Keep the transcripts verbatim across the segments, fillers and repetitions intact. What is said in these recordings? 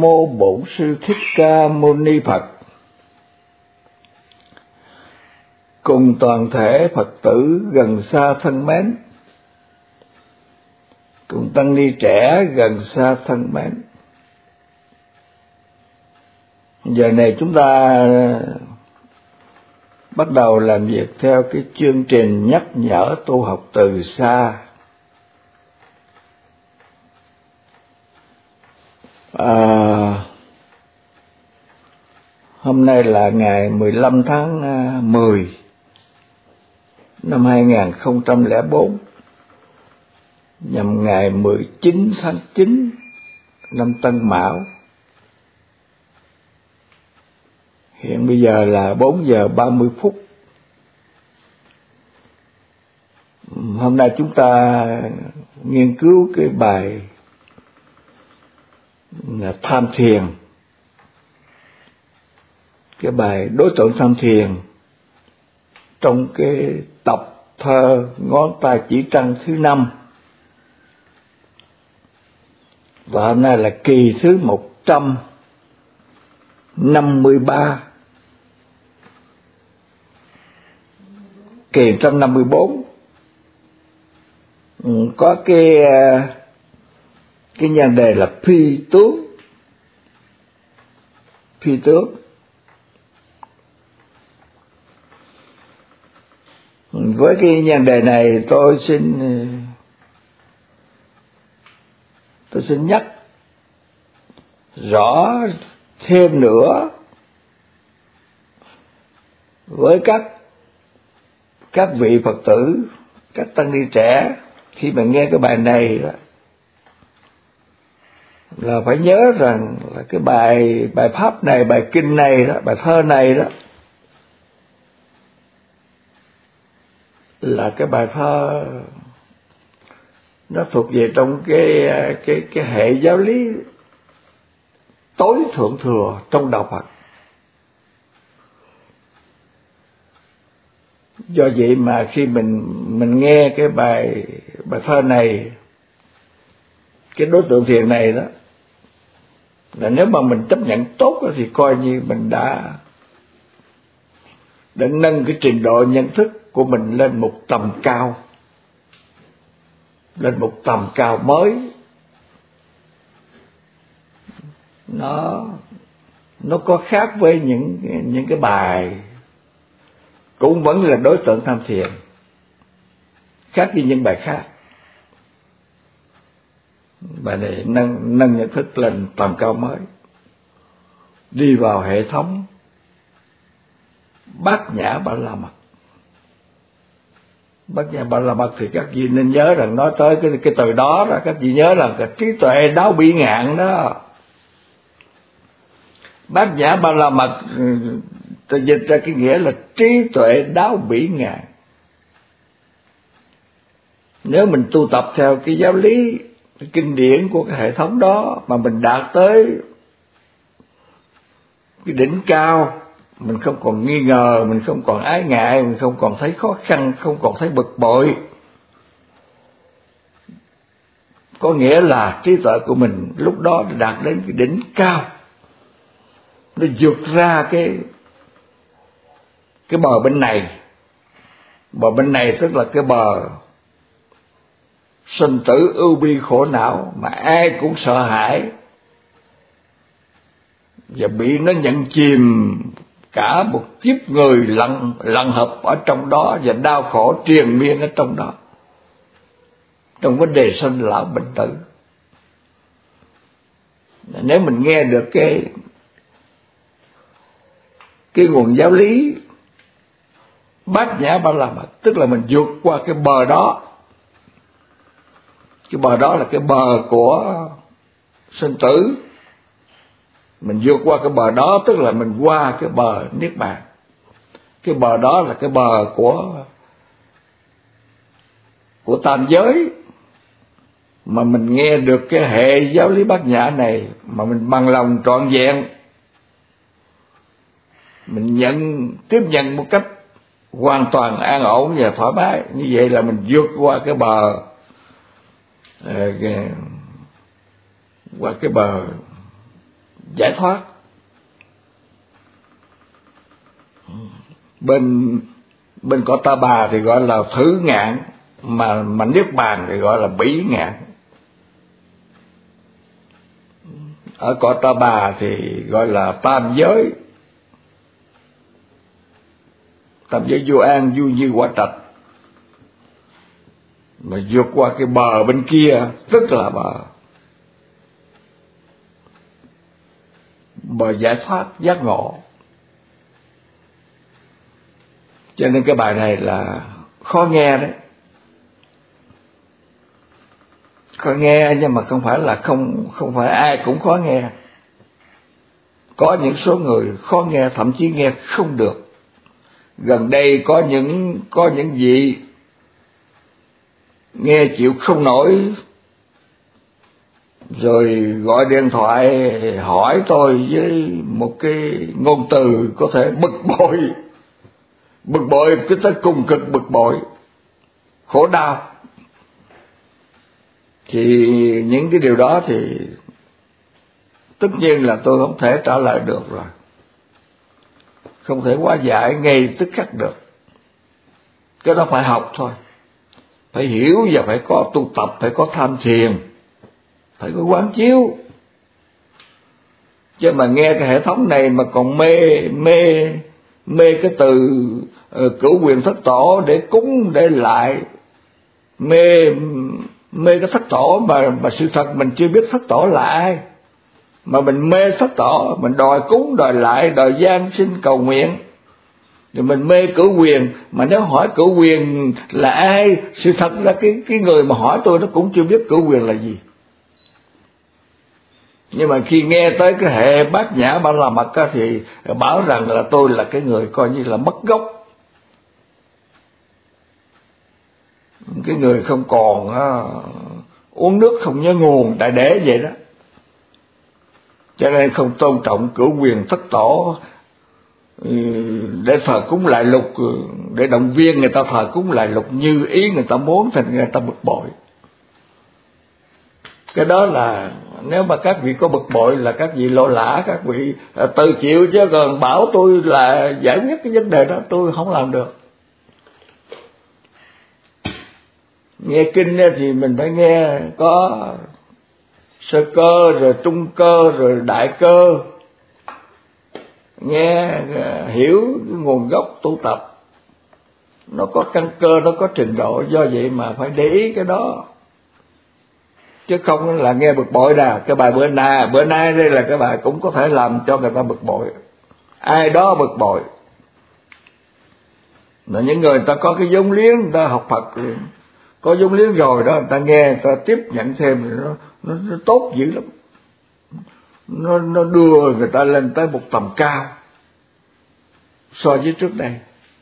Mô Bổn Sư Thích Ca Mâu Ni Phật. Cùng toàn thể Phật tử gần xa thân mến, cùng tăng ni trẻ gần xa thân mến. Giờ này chúng ta bắt đầu làm việc theo cái chương trình nhắc nhở tu học từ xa. À, hôm nay là ngày mười lăm tháng mười năm hai nghìn không trăm lẻ bốn, nhằm ngày mười chín tháng chín năm Tân Mão. Hiện bây giờ là bốn giờ ba mươi phút. Hôm nay chúng ta nghiên cứu cái bài là tham thiền, cái bài đối tượng tham thiền trong cái tập thơ Ngón Tay Chỉ Trăng thứ năm. Và hôm nay là kỳ thứ một trăm năm mươi ba, kỳ một trăm năm mươi bốn. Có cái cái nhan đề là phi tướng. Phi tướng. Với cái nhan đề này tôi xin tôi xin nhắc rõ thêm nữa với các các vị Phật tử, các tăng ni trẻ, khi mà nghe cái bài này đó, là phải nhớ rằng là cái bài bài pháp này, bài kinh này đó, bài thơ này đó là cái bài thơ nó thuộc về trong cái cái cái hệ giáo lý tối thượng thừa trong đạo Phật. Do vậy mà khi mình mình nghe cái bài bài thơ này, cái đối tượng thiền này đó, là nếu mà mình chấp nhận tốt thì coi như mình đã đã nâng cái trình độ nhận thức của mình lên một tầm cao, lên một tầm cao mới. Nó nó có khác với những những cái bài cũng vẫn là đối tượng tham thiền, khác với những bài khác. Bài này nâng nâng nhận thức lên tầm cao mới, đi vào hệ thống Bát Nhã Ba La Mật. Bát Nhã Ba La Mật thì các vị nên nhớ rằng nói tới cái cái từ đó đó, các vị nhớ là cái trí tuệ đáo bỉ ngạn đó. Bát Nhã Ba La Mật tôi dịch ra cái nghĩa là trí tuệ đáo bỉ ngạn. Nếu mình tu tập theo cái giáo lý, cái kinh điển của cái hệ thống đó mà mình đạt tới cái đỉnh cao, mình không còn nghi ngờ, mình không còn ái ngại, mình không còn thấy khó khăn, không còn thấy bực bội, có nghĩa là trí tuệ của mình lúc đó đạt đến cái đỉnh cao, nó vượt ra cái cái bờ bên này. Bờ bên này tức là cái bờ sinh tử ưu bi khổ não mà ai cũng sợ hãi và bị nó nhận chìm cả một kiếp người lặn lặn hợp ở trong đó và đau khổ triền miên ở trong đó, trong vấn đề sinh lão bệnh tử. Nếu mình nghe được cái cái nguồn giáo lý Bát Nhã Ba La Mật, tức là mình vượt qua cái bờ đó. Cái bờ đó là cái bờ của sinh tử. Mình vượt qua cái bờ đó tức là mình qua cái bờ niết bàn. Cái bờ đó là cái bờ của của tam giới. Mà mình nghe được cái hệ giáo lý Bát Nhã này mà mình bằng lòng trọn vẹn, mình nhận tiếp nhận một cách hoàn toàn an ổn và thoải mái, như vậy là mình vượt qua cái bờ qua cái bờ giải thoát. Bên bên cõi Ta Bà thì gọi là thử ngạn, mà mà niết bàn thì gọi là bỉ ngạn. Ở cõi Ta Bà thì gọi là tam giới, tam giới vô an, vui như quả trạch. Mà vượt qua cái bờ bên kia tức là bờ bờ giải thoát giác ngộ. Cho nên cái bài này là khó nghe đấy, khó nghe, nhưng mà không phải là không không phải ai cũng khó nghe. Có những số người khó nghe, thậm chí nghe không được. Gần đây có những có những vị nghe chịu không nổi, rồi gọi điện thoại hỏi tôi với một cái ngôn từ có thể bực bội, bực bội cái tới cùng cực bực bội, khổ đau. Thì những cái điều đó thì tất nhiên là tôi không thể trả lời được rồi, không thể hóa giải ngay tức khắc được. Cái đó phải học thôi, phải hiểu và phải có tu tập, phải có tham thiền, phải có quán chiếu. Chứ mà nghe cái hệ thống này mà còn mê mê mê cái từ uh, cửu quyền thất tổ để cúng để lại, mê mê cái thất tổ mà mà sự thật mình chưa biết thất tổ là ai, mà mình mê thất tổ, mình đòi cúng đòi lại, đòi gian sinh cầu nguyện. Rồi mình mê cửu quyền, mà nếu hỏi cửu quyền là ai, sự thật là cái cái người mà hỏi tôi nó cũng chưa biết cửu quyền là gì. Nhưng mà khi nghe tới cái hệ Bát Nhã Ba La Mật thì bảo rằng là tôi là cái người coi như là mất gốc, cái người không còn uh, uống nước không nhớ nguồn, đại để vậy đó. Cho nên không tôn trọng cửu quyền thất tổ để thờ cúng lại lục, để động viên người ta thờ cúng lại lục như ý người ta muốn, thành người ta bực bội. Cái đó là nếu mà các vị có bực bội là các vị lỗ lã, các vị tự chịu, chứ còn bảo tôi là giải quyết cái vấn đề đó tôi không làm được. Nghe kinh thì mình phải nghe có sơ cơ, rồi trung cơ, rồi đại cơ, nghe hiểu cái nguồn gốc tu tập, nó có căn cơ, nó có trình độ. Do vậy mà phải để ý cái đó, chứ không là nghe bực bội nào. Cái bài bữa nay bữa nay đây là cái bài cũng có thể làm cho người ta bực bội, ai đó bực bội. Là những người ta có cái vốn liếng, người ta học Phật có vốn liếng rồi đó, người ta nghe, người ta tiếp nhận thêm, nó nó, nó tốt dữ lắm, nó nó đưa người ta lên tới một tầm cao so với trước đây.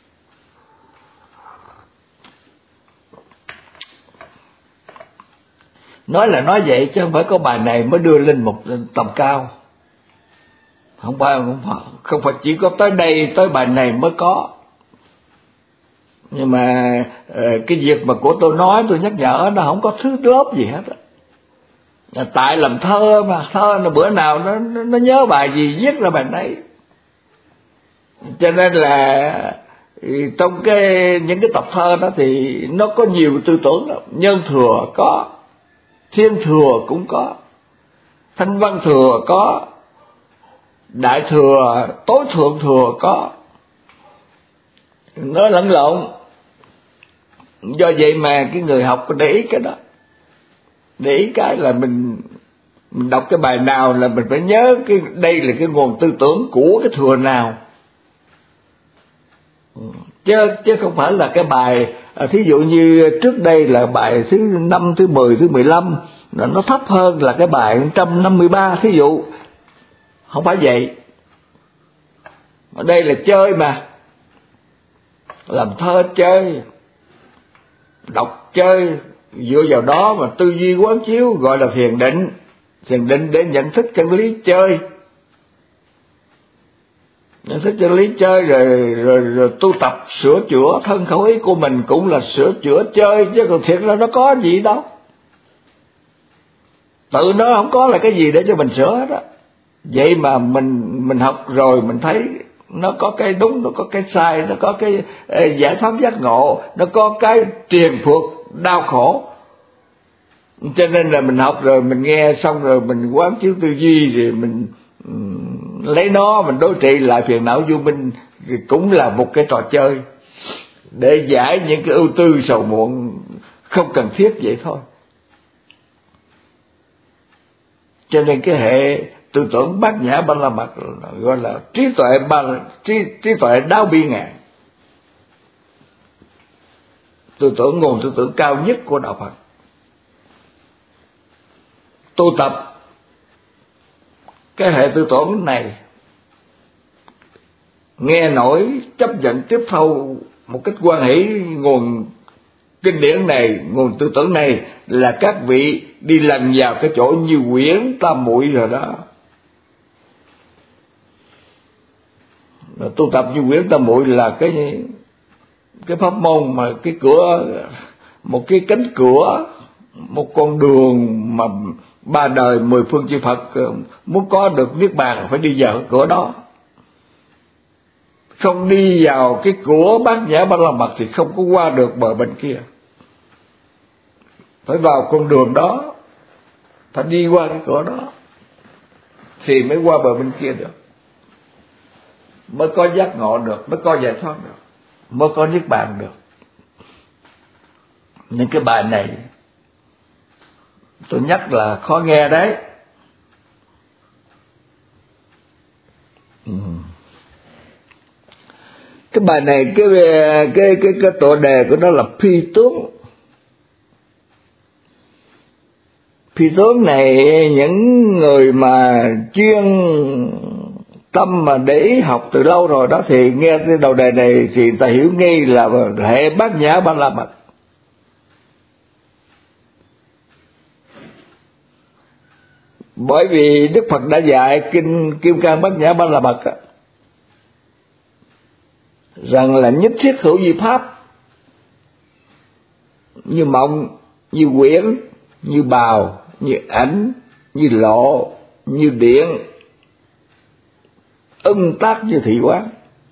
Nói là nói vậy chứ không phải có bài này mới đưa lên một tầm cao, không phải không phải không phải chỉ có tới đây, tới bài này mới có. Nhưng mà cái việc mà của tôi nói, tôi nhắc nhở, nó không có thứ lớp gì hết á. Tại làm thơ mà, thơ là bữa nào nó nó nhớ bài gì viết ra bài đấy. Cho nên là trong cái những cái tập thơ đó thì nó có nhiều tư tưởng lắm. Nhân thừa có, thiên thừa cũng có, thanh văn thừa có, đại thừa, tối thượng thừa có, nó lẫn lộn. Do vậy mà cái người học để ý cái đó, để ý cái là mình mình đọc cái bài nào là mình phải nhớ cái đây là cái nguồn tư tưởng của cái thừa nào, chứ chứ không phải là cái bài thí dụ như trước đây là bài thứ năm, thứ mười, thứ mười lăm là nó thấp hơn là cái bài một trăm năm mươi ba, thí dụ. Không phải vậy. Ở đây là chơi mà, làm thơ chơi, đọc chơi, dựa vào đó mà tư duy quán chiếu, gọi là thiền định. Thiền định để nhận thức chân lý chơi, nhận thức chân lý chơi rồi, rồi, rồi tu tập sửa chữa thân khẩu ý của mình cũng là sửa chữa chơi, chứ còn thiệt là nó có gì đâu. Tự nó không có là cái gì để cho mình sửa hết á. Vậy mà mình mình học rồi mình thấy nó có cái đúng, nó có cái sai, nó có cái giải thoát giác ngộ, nó có cái triền thuộc đau khổ. Cho nên là mình học rồi, mình nghe xong rồi mình quán chiếu tư duy, rồi mình um, lấy nó mình đối trị lại phiền não vô minh, cũng là một cái trò chơi để giải những cái ưu tư sầu muộn không cần thiết vậy thôi. Cho nên cái hệ tư tưởng Bát Nhã Ba La Mật gọi là trí tuệ ba trí, trí tuệ đáo bi ngàn, tư tưởng nguồn tư tưởng cao nhất của đạo Phật. Tu tập cái hệ tư tưởng này, nghe nổi, chấp nhận, tiếp thu một cách hoan hỷ nguồn kinh điển này, nguồn tư tưởng này, là các vị đi lần vào cái chỗ như quyển tam muội rồi đó. Tu tập như quyển tam muội là cái cái pháp môn mà cái cửa, một cái cánh cửa, một con đường mà ba đời mười phương chư Phật muốn có được niết bàn phải đi vào cái cửa đó. Không đi vào cái cửa Bát Nhã Ba La Mật thì không có qua được bờ bên kia. Phải vào con đường đó, phải đi qua cái cửa đó thì mới qua bờ bên kia được, mới có giác ngộ được, mới có giải thoát được, mới có niết bàn được. Nên cái bài này tôi nhắc là khó nghe đấy. Ừ. Cái bài này cái cái cái cái tựa đề của nó là phi tướng. Phi tướng này những người mà chuyên tâm mà để ý học từ lâu rồi đó thì nghe cái đầu đề này thì ta hiểu ngay là hệ Bát Nhã Ba La Mật. Bởi vì Đức Phật đã dạy kinh Kim Cang Bát Nhã Ba La Mật á, rằng là nhất thiết hữu vi pháp, như mộng, như quyển, như bào, như ảnh, như lộ, như điện, âm tác như thị quán.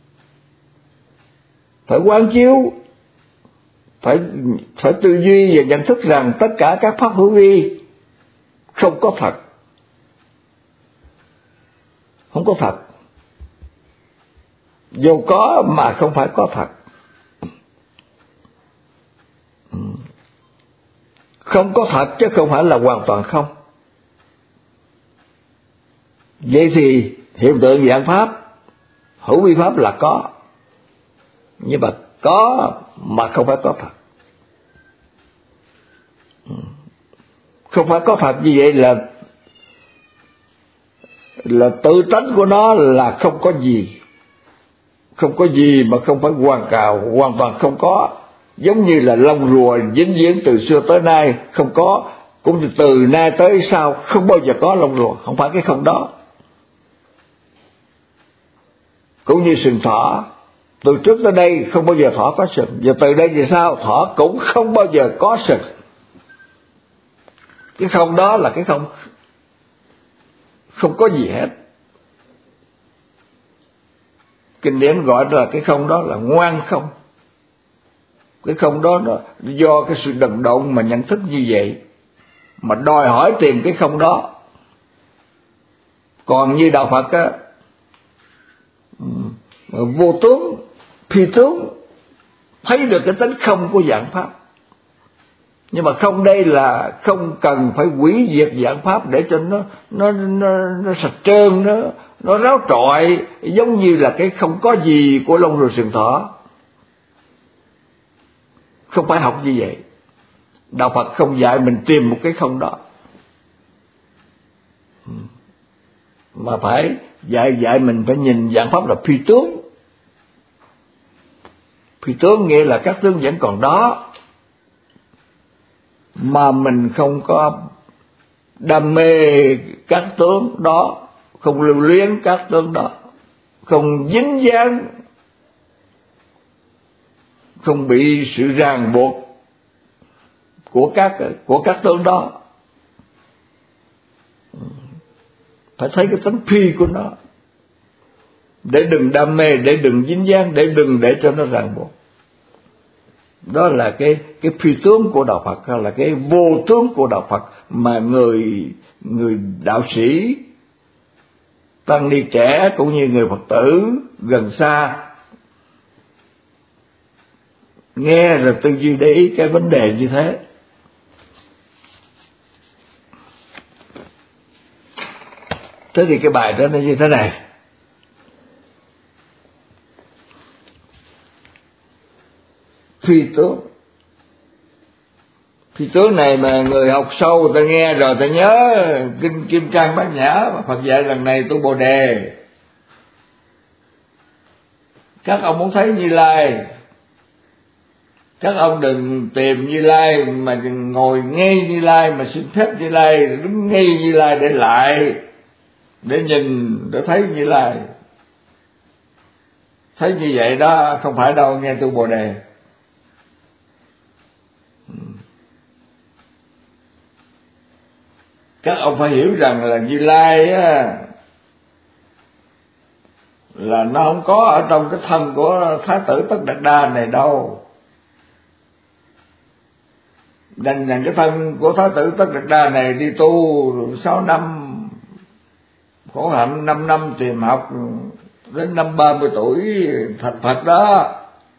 Phải quán chiếu, phải phải tư duy và nhận thức rằng tất cả các pháp hữu vi không có thật, không có thật, dù có mà không phải có thật. Không có thật chứ không phải là hoàn toàn không. Vậy thì hiện tượng dạng pháp, hữu vi pháp là có, nhưng mà có mà không phải có thật. Không phải có thật như vậy là là tự tánh của nó là không có gì. Không có gì mà không phải hoàn cào, hoàn toàn không có. Giống như là lông rùa vĩnh viễn từ xưa tới nay không có, cũng như từ nay tới sau không bao giờ có lông rùa, không phải cái không đó. Cũng như sừng thỏ, từ trước tới đây không bao giờ thỏ có sừng, và từ đây về sau thỏ cũng không bao giờ có sừng. Cái không đó là cái không, không có gì hết. Kinh điển gọi là cái không đó là ngoan không. Cái không đó là do cái sự đần độn mà nhận thức như vậy, mà đòi hỏi tìm cái không đó. Còn như đạo Phật á, vô tướng, phi tướng, thấy được cái tính không của dạng pháp. Nhưng mà không đây là không cần phải hủy diệt dạng pháp để cho nó nó nó, nó sạch trơn, nó nó ráo trọi, giống như là cái không có gì của lông rùa sừng thỏ. Không phải học như vậy. Đạo Phật không dạy mình tìm một cái không đó, mà phải dạy dạy mình phải nhìn dạng pháp là phi tướng. Phi tướng nghĩa là các tướng vẫn còn đó, mà mình không có đam mê các tướng đó, không lưu luyến các tướng đó, không dính dáng, không bị sự ràng buộc của các của các tướng đó. phải thấy cái tánh phi của nó, để đừng đam mê, để đừng dính dáng, để đừng để cho nó ràng buộc. Đó là cái cái phi tướng của đạo Phật, hay là cái vô tướng của đạo Phật mà người người đạo sĩ, tăng ni trẻ cũng như người Phật tử gần xa nghe rồi tư duy để ý cái vấn đề như thế. Thế thì cái bài đó nó như thế này: phi tướng. Phi tướng này mà người học sâu ta nghe rồi ta nhớ kinh Kim Cang Bát Nhã mà Phật dạy lần này tu Bồ Đề. Các ông muốn thấy Như Lai, các ông đừng tìm Như Lai mà ngồi ngay Như Lai, mà xin phép Như Lai đứng ngay Như Lai để lại, để nhìn, để thấy Như Lai. Thấy như vậy đó không phải đâu nghe tu Bồ Đề. Các ông phải hiểu rằng là Như Lai á, là nó không có ở trong cái thân của Thái tử Tất Đạt Đa này đâu. Đành rằng cái thân của Thái tử Tất Đạt Đa này đi tu sáu năm khổ hạnh, năm năm tìm học, đến năm ba mươi tuổi thành Phật đó,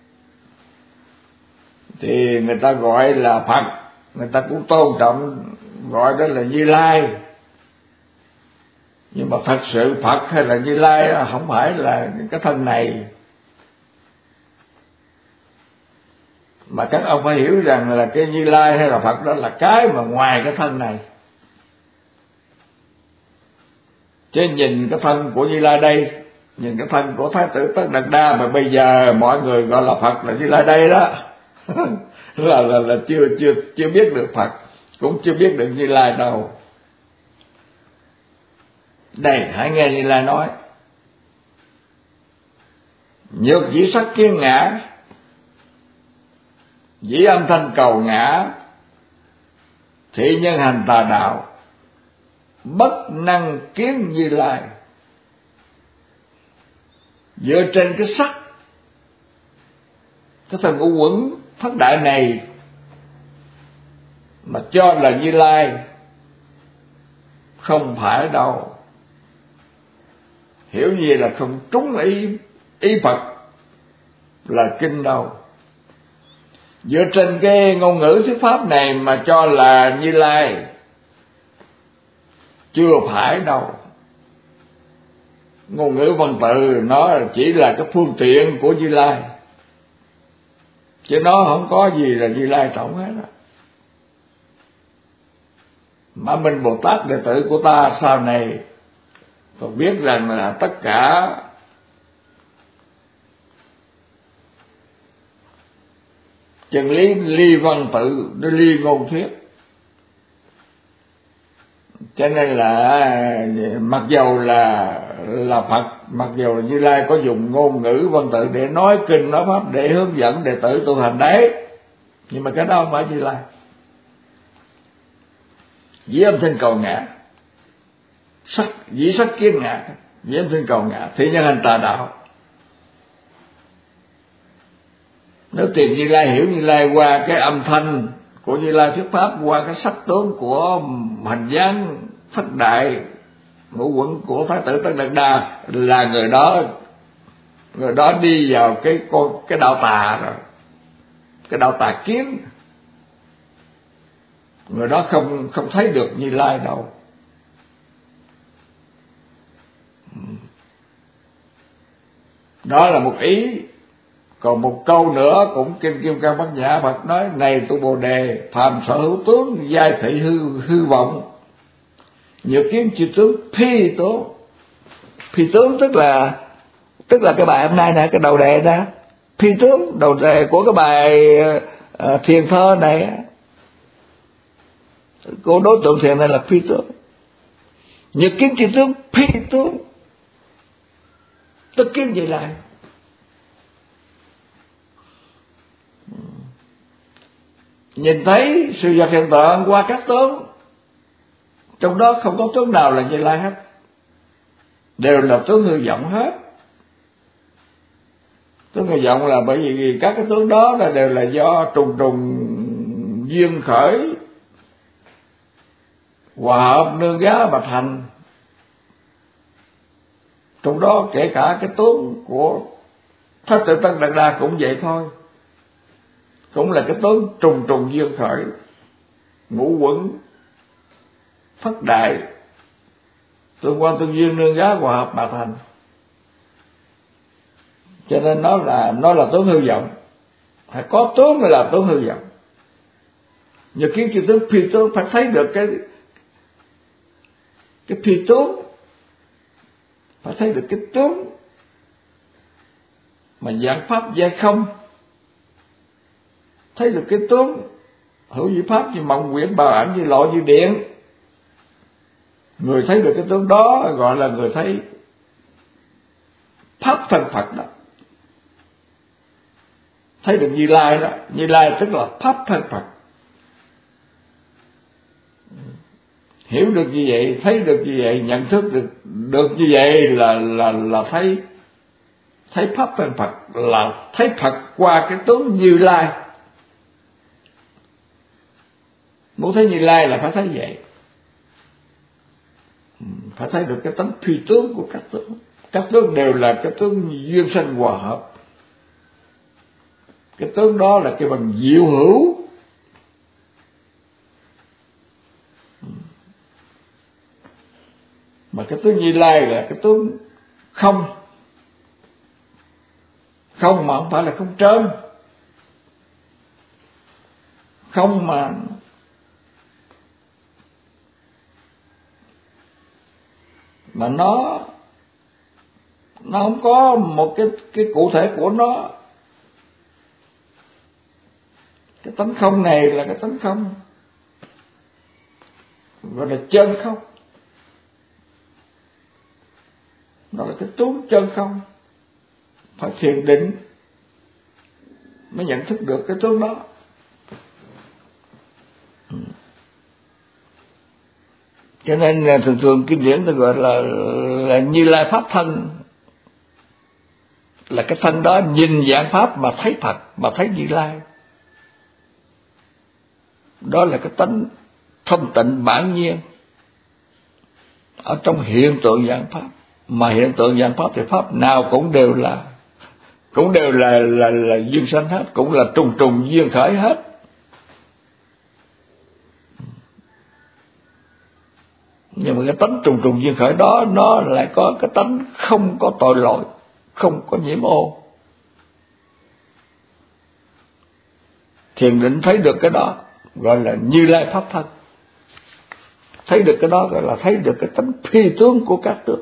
thì người ta gọi là Phật, người ta cũng tôn trọng gọi đó là Như Lai. Nhưng mà thật sự Phật hay là Như Lai không phải là cái thân này. Mà các ông phải hiểu rằng là cái Như Lai hay là Phật đó là cái mà ngoài cái thân này. Chứ nhìn cái thân của Như Lai đây, nhìn cái thân của Thái tử Tất Đạt Đa mà bây giờ mọi người gọi là Phật là Như Lai đây đó là, là là chưa chưa chưa biết được Phật, cũng chưa biết được Như Lai đâu. Đây hãy nghe Như Lai nói: nhược dĩ sắc kiến ngã, dĩ âm thanh cầu ngã, thị nhân hành tà đạo, bất năng kiến Như Lai. Dựa trên cái sắc, cái thần ngũ quẩn thất đại này mà cho là Như Lai, không phải đâu. Hiểu gì là không trúng ý ý Phật là kinh đâu. Dựa trên cái ngôn ngữ thuyết pháp này mà cho là Như Lai, chưa phải đâu. Ngôn ngữ văn tự nó chỉ là cái phương tiện của Như Lai, chứ nó không có gì là Như Lai trọng hết á. Mà mình Bồ Tát đệ tử của ta sau này còn biết rằng là tất cả chân lý ly văn tự, nó ly ngôn thuyết. Cho nên là mặc dầu là là Phật, mặc dầu là Như Lai có dùng ngôn ngữ văn tự để nói kinh nói pháp, để hướng dẫn đệ tử tu hành đấy, nhưng mà cái đó không phải Như Lai. Dĩ âm thanh cầu ngã, sắc dĩ sắc kiến ngã, dĩ âm thanh cầu ngã, thị nhân hành tà đạo. Nếu tìm Như Lai, hiểu Như Lai qua cái âm thanh của Như Lai thuyết pháp, qua cái sắc tướng của hành dáng thất đại ngũ quẩn của Thái tử Tất Đạt Đa, là người đó người đó đi vào cái con cái đạo tà rồi, cái đạo tà kiến. Người đó không không thấy được Như Lai đâu. Đó là một ý. Còn một câu nữa cũng kinh Kim Cang Bát Nhã, Phật nói: này tu Bồ Đề, phàm sở hữu tướng, giai thị hư hư vọng, nhược kiến chư tướng phi tướng. Phi tướng tức là tức là cái bài hôm nay nè, cái đầu đề đó, phi tướng, đầu đề của cái bài uh, thiền thơ này, của đối tượng thiền này là phi tướng. Nhược kiến chư tướng phi tướng, tức kiến gì lại? Nhìn thấy sự vật hiện tượng qua các tướng, trong đó không có tướng nào là Như Lai hết. đều là tướng hư vọng hết. Tướng hư vọng là bởi vì các cái tướng đó là đều là do trùng trùng duyên khởi hòa hợp nương giá mà thành. Trong đó kể cả cái tướng của Thái Tử Tân Đạt Đa cũng vậy thôi, cũng là cái tướng trùng trùng duyên khởi, ngũ quẩn thất đại, tương quan tương duyên nương giá hòa hợp mà thành. Cho nên nó là nó là tướng hư vọng, phải có tướng mới là tướng hư vọng. Nhờ kiến chư tướng phi tướng phải thấy được cái cái phi tướng, phải thấy được cái tướng mà dạng pháp giai không, thấy được cái tướng hữu vi pháp như mộng quyển bào ảnh như lọ như điện. Người thấy được cái tướng đó gọi là người thấy pháp thân Phật đó, thấy được Như Lai đó. Như Lai tức là pháp thân Phật. Hiểu được như vậy, thấy được như vậy, nhận thức được được như vậy là là là thấy thấy pháp thân Phật, là thấy Phật qua cái tướng Như Lai. Muốn thấy Như Lai là phải thấy vậy, phải thấy được cái tánh phi tướng của các tướng. Các tướng đều là cái tướng duyên sanh hòa hợp. Cái tướng đó là cái bằng diệu hữu. Mà cái tướng Như Lai là cái tướng không. Không mà không phải là không trơn. Không mà mà nó nó không có một cái cái cụ thể của nó. Cái tánh không này là cái tánh không gọi là chân không. Nó là cái tướng chân không. Phải thiền định mới nhận thức được cái tướng đó. Cho nên là thường thường kinh điển ta gọi là, là Như Lai pháp thân, là cái thân đó nhìn dạng pháp mà thấy Phật, mà thấy Như Lai. Đó là cái tánh thanh tịnh bản nhiên ở trong hiện tượng dạng pháp. Mà hiện tượng dạng pháp thì pháp nào cũng đều là cũng đều là là là duyên sanh hết, cũng là trùng trùng duyên khởi hết. Nhưng mà cái tánh trùng trùng duyên khởi đó nó lại có cái tánh không có tội lỗi, không có nhiễm ô. Thiền định thấy được cái đó gọi là Như Lai pháp thân. Thấy được cái đó gọi là thấy được cái tánh phi tướng của các tướng.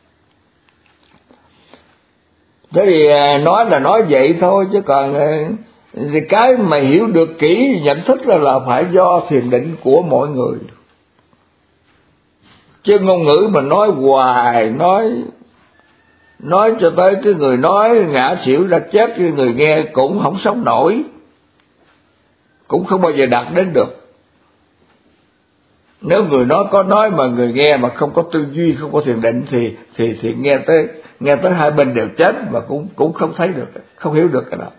Thế thì nói là nói vậy thôi, chứ còn thì cái mà hiểu được kỹ, nhận thức là, là phải do thiền định của mọi người. Chứ ngôn ngữ mà nói hoài, nói nói cho tới cái người nói ngã xỉu ra chết, cái người nghe cũng không sống nổi, cũng không bao giờ đạt đến được. Nếu người nói có nói mà người nghe mà không có tư duy, không có thiền định thì thì thì nghe tới nghe tới hai bên đều chết mà cũng cũng không thấy được, không hiểu được cái đó.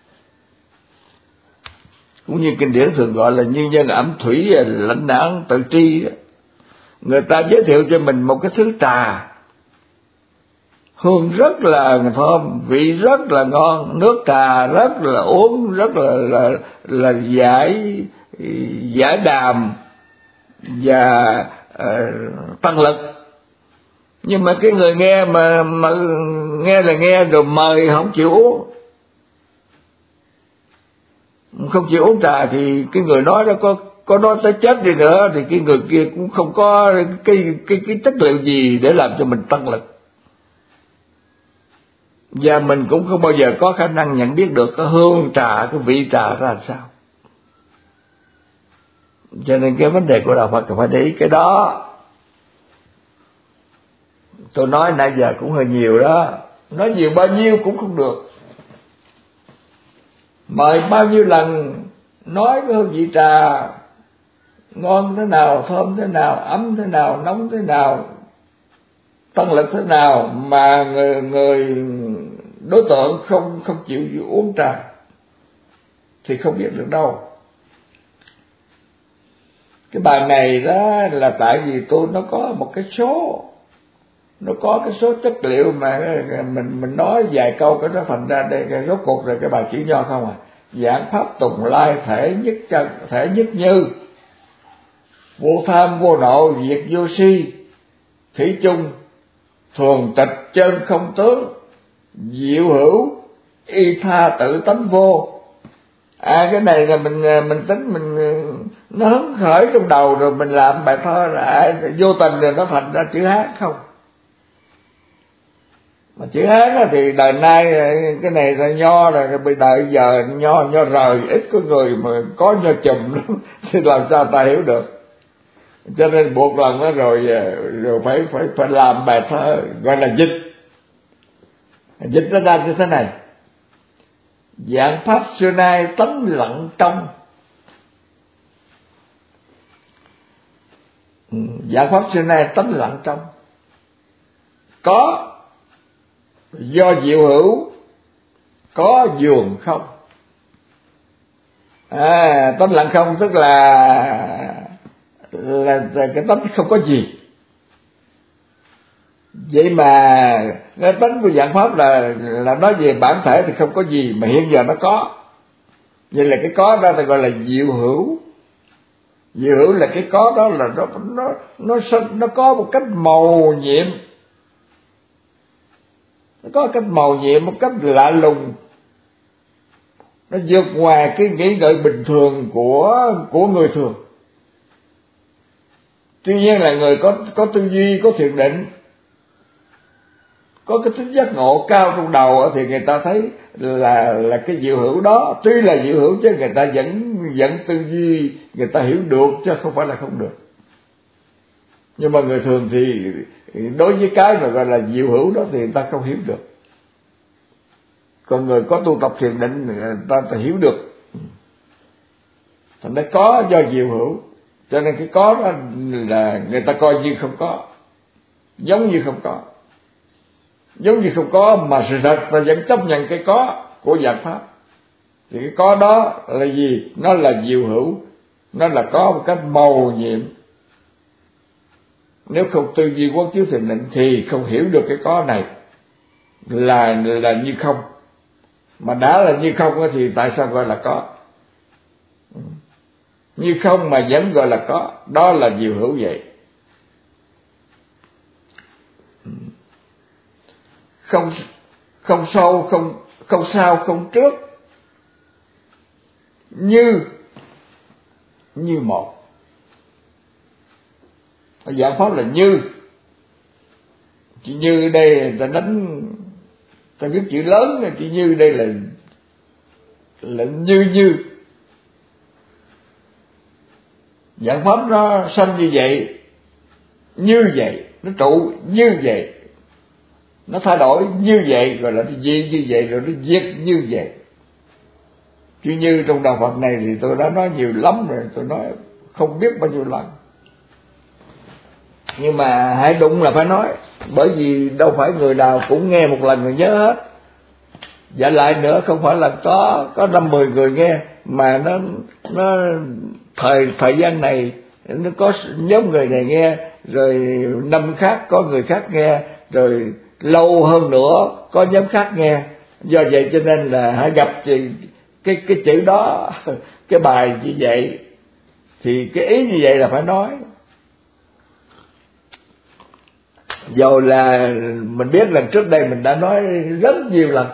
Cũng như kinh điển thường gọi là như nhân ẩm thủy, lãnh đảng tự tri. Người ta giới thiệu cho mình một cái thứ trà, hương rất là thơm, vị rất là ngon, nước trà rất là uống rất là là là giải giải đàm và uh, tăng lực. Nhưng mà cái người nghe mà mà nghe là nghe rồi mời không chịu uống, không chịu uống trà, thì cái người nói đó có có nói tới chết đi nữa thì cái người kia cũng không có cái cái cái chất liệu gì để làm cho mình tăng lực, và mình cũng không bao giờ có khả năng nhận biết được cái hương trà, cái vị trà ra làm sao. Cho nên cái vấn đề của đạo Phật là phải để ý cái đó. Tôi nói nãy giờ cũng hơi nhiều đó, nói nhiều bao nhiêu cũng không được. Mời bao nhiêu lần nói cái hương vị trà ngon thế nào, thơm thế nào, ấm thế nào, nóng thế nào, tăng lực thế nào mà người, người đối tượng không không chịu uống trà thì không biết được đâu. Cái bài này đó là tại vì tôi nó có một cái số, nó có cái số chất liệu mà mình mình nói vài câu cái nó thành ra đây cái rốt cuộc rồi cái bài chữ nho không à. Giảng pháp tùng lai thể nhất chân thể nhất như, vô tham vô nộ diệt vô si, thủy chung thường tịch chân không tướng, diệu hữu y tha tự tánh vô. À cái này là mình mình tính mình nó hứng khởi trong đầu rồi mình làm bài thơ là à, vô tình rồi nó thành ra chữ Hán không. Mà chữ Hán thì đời nay cái này là nho rồi, bây đời giờ nho nho rời ít có người mà có nho chùm lắm thì làm sao ta hiểu được. Cho nên buộc lần đó rồi rồi phải phải phải làm bài thơ gọi là dịch. Dịch nó ra như thế này: Giảng pháp xưa nay tánh lặng trong. Giảng pháp xưa nay tánh lặng trong, có do diệu hữu, có dường không. À, tánh lặng không tức là, là là cái tánh không có gì. Vậy mà cái tánh của giảng pháp là là nói về bản thể thì không có gì, mà hiện giờ nó có. Vậy là cái có đó thì gọi là diệu hữu. Diệu hữu là cái có đó là nó nó nó nó có một cách màu nhiệm, nó có cách màu nhiệm, một cách lạ lùng, nó vượt ngoài cái nghĩ ngợi bình thường của của người thường. Tuy nhiên là người có có tư duy, có thiền định, có cái tính giác ngộ cao trong đầu thì người ta thấy là là cái diệu hữu đó, tuy là diệu hữu chứ người ta vẫn vẫn tư duy, người ta hiểu được chứ không phải là không được. Nhưng mà người thường thì đối với cái mà gọi là diệu hữu đó thì người ta không hiểu được. Còn người có tu tập thiền định người ta, ta hiểu được. Thành ra có do diệu hữu, cho nên cái có đó là người ta coi như không có, giống như không có. Giống như không có mà sự thật ta vẫn chấp nhận cái có của giảng pháp. Thì cái có đó là gì? Nó là diệu hữu, nó là có một cách màu nhiệm. Nếu không tư duy quán chiếu thiền định thì không hiểu được cái có này là là như không. Mà đã là như không thì tại sao gọi là có? Như không mà vẫn gọi là có, đó là diệu hữu vậy. Không không sau, không không sau, không trước, như như một. Giảng pháp là như. Chữ như đây ta đánh, ta viết chữ lớn, chữ như đây là là như như. Giảng pháp nó sanh như vậy, như vậy, nó trụ như vậy, nó thay đổi như vậy, rồi là nó diệt như vậy, rồi nó diệt như vậy. Chứ như trong đạo Phật này thì tôi đã nói nhiều lắm rồi, tôi nói không biết bao nhiêu lần. Nhưng mà hãy đụng là phải nói, bởi vì đâu phải người nào cũng nghe một lần rồi nhớ hết. Và lại nữa không phải là có có năm mười người nghe, mà nó nó thời thời gian này nó có nhóm người này nghe, rồi năm khác có người khác nghe, rồi lâu hơn nữa có nhóm khác nghe. Do vậy cho nên là hãy gặp thì cái cái chữ đó, cái bài như vậy thì cái ý như vậy là phải nói. Dầu là mình biết lần trước đây mình đã nói rất nhiều lần.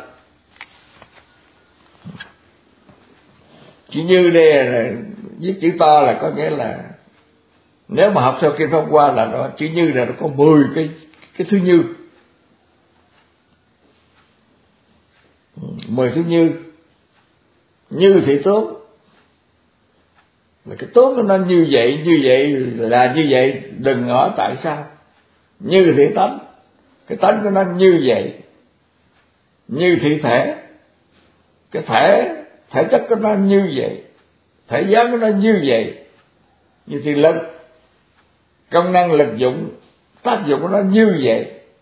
Chữ như đây là viết chữ to là có nghĩa là nếu mà học theo Kinh Pháp Hoa là nó chữ như là nó có mười cái cái thứ như. Mười thứ như. Như thì tốt. Mà cái tốt nó như vậy, như vậy là như vậy, đừng hỏi tại sao. Như thì tánh, cái tánh của nó như vậy. Như thị thể, cái thể thể chất của nó như vậy, thể dáng của nó như vậy. Như thị lực, công năng lực dụng, tác dụng của nó như vậy.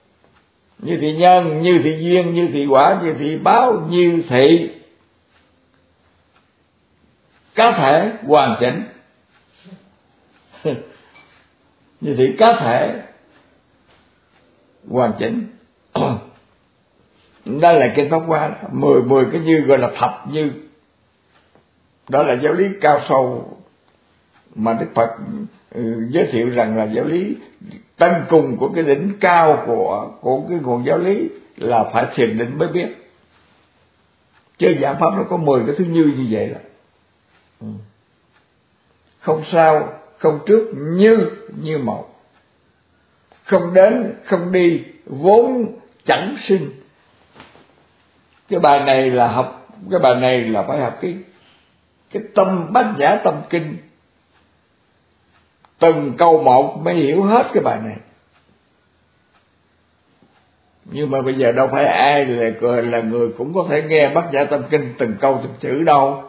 như thị nhân, như thị duyên, như thị quả, như thị báo, như thị cá thể hoàn chỉnh. Như thị cá thể hoàn chỉnh. Đó là kinh Pháp Hoa, mười mười cái như gọi là thập như. Đó là giáo lý cao sâu mà Đức Phật ừ, giới thiệu rằng là giáo lý tân cùng của cái đỉnh cao của của cái nguồn giáo lý là phải thiền định mới biết. Chứ giảng pháp nó có mười cái thứ như như vậy là ừ. Không sau, không trước, như như một. Không đến, không đi, vốn chẳng sinh. Cái bài này là học, cái bài này là phải học cái cái tâm Bát Nhã Tâm Kinh, từng câu một mới hiểu hết cái bài này. Nhưng mà bây giờ đâu phải ai là là người cũng có thể nghe Bát Nhã Tâm Kinh từng câu từng chữ đâu.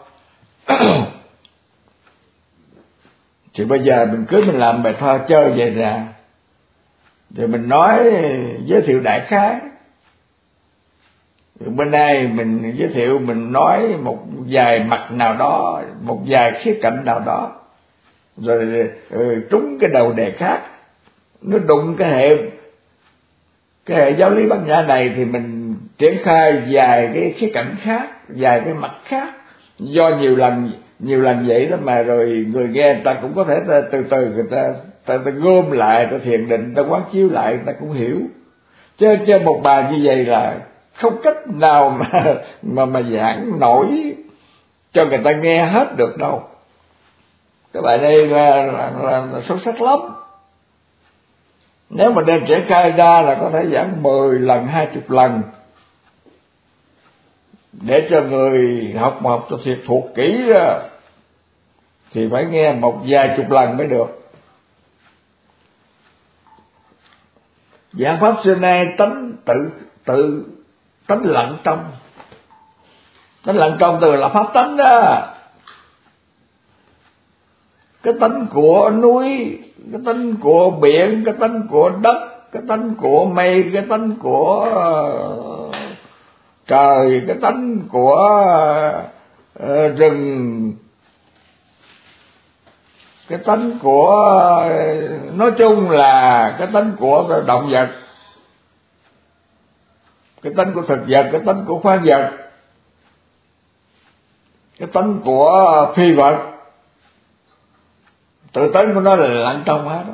Thì bây giờ mình cứ mình làm bài thơ chơi vậy nè, thì mình nói giới thiệu đại khái. Bên đây mình giới thiệu, mình nói một vài mặt nào đó, một vài khía cạnh nào đó, rồi ừ, trúng cái đầu đề khác, nó đụng cái hệ cái hệ giáo lý Bát Nhã này thì mình triển khai vài cái khía cạnh khác, vài cái mặt khác. Do nhiều lần nhiều lần vậy đó mà rồi người nghe người ta cũng có thể ta, từ từ người ta ta, ta gom lại, ta thiền định, ta quán chiếu lại, người ta cũng hiểu. Chứ chứ một bài như vậy là không cách nào mà mà mà giảng nổi cho người ta nghe hết được đâu. Cái bài này là, là, là, là sâu sắc lắm. Nếu mà đem triển khai ra là có thể giảng mười lần, hai chục lần, để cho người học mà học cho thiệt thuộc kỹ ra, thì phải nghe một vài chục lần mới được. Giảng pháp xưa nay tánh tự tự tánh lặng trong. Tánh lặng trong từ là pháp tánh đó. Cái tánh của núi, cái tánh của biển, cái tánh của đất, cái tánh của mây, cái tánh của uh, trời, cái tánh của uh, rừng, cái tánh của uh, nói chung là cái tánh của động vật, cái tánh của thực vật, cái tánh của khoáng vật, cái tánh của phi vật. Tự tánh của nó là lặng trong hết đó.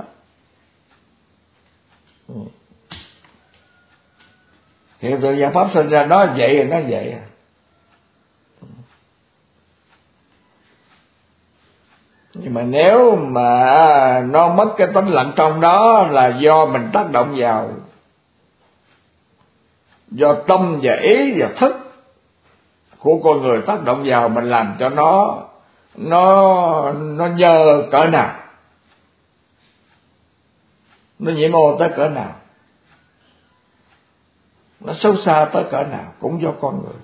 Hiện tượng giải pháp sinh ra nó vậy rồi nó vậy. Nhưng mà nếu mà nó mất cái tánh lặng trong đó là do mình tác động vào, do tâm và ý và thức của con người tác động vào, mình làm cho nó nó nó nhơ cỡ nào, nó nhiễm ô tới cỡ nào, nó xấu xa tới cỡ nào, cũng do con người.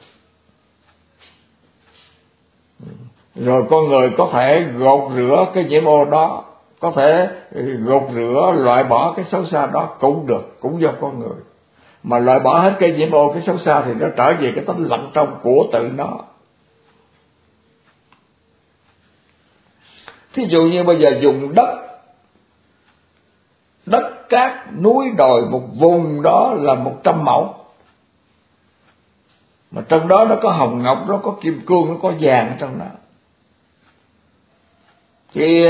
Rồi con người có thể gột rửa cái nhiễm ô đó, có thể gột rửa loại bỏ cái xấu xa đó cũng được, cũng do con người. Mà loại bỏ hết cái nhiễm ô, cái xấu xa thì nó trở về cái tánh lặng trong của tự nó. Thí dụ như bây giờ dùng đất, đất cát núi đồi, một vùng đó là một trăm mẫu, mà trong đó nó có hồng ngọc, nó có kim cương, nó có vàng ở trong đó, thì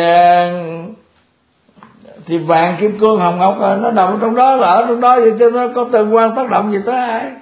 thì vàng kim cương hồng ngọc nó nằm trong đó, là ở trong đó, vậy cho nó có tương quan tác động gì tới ai.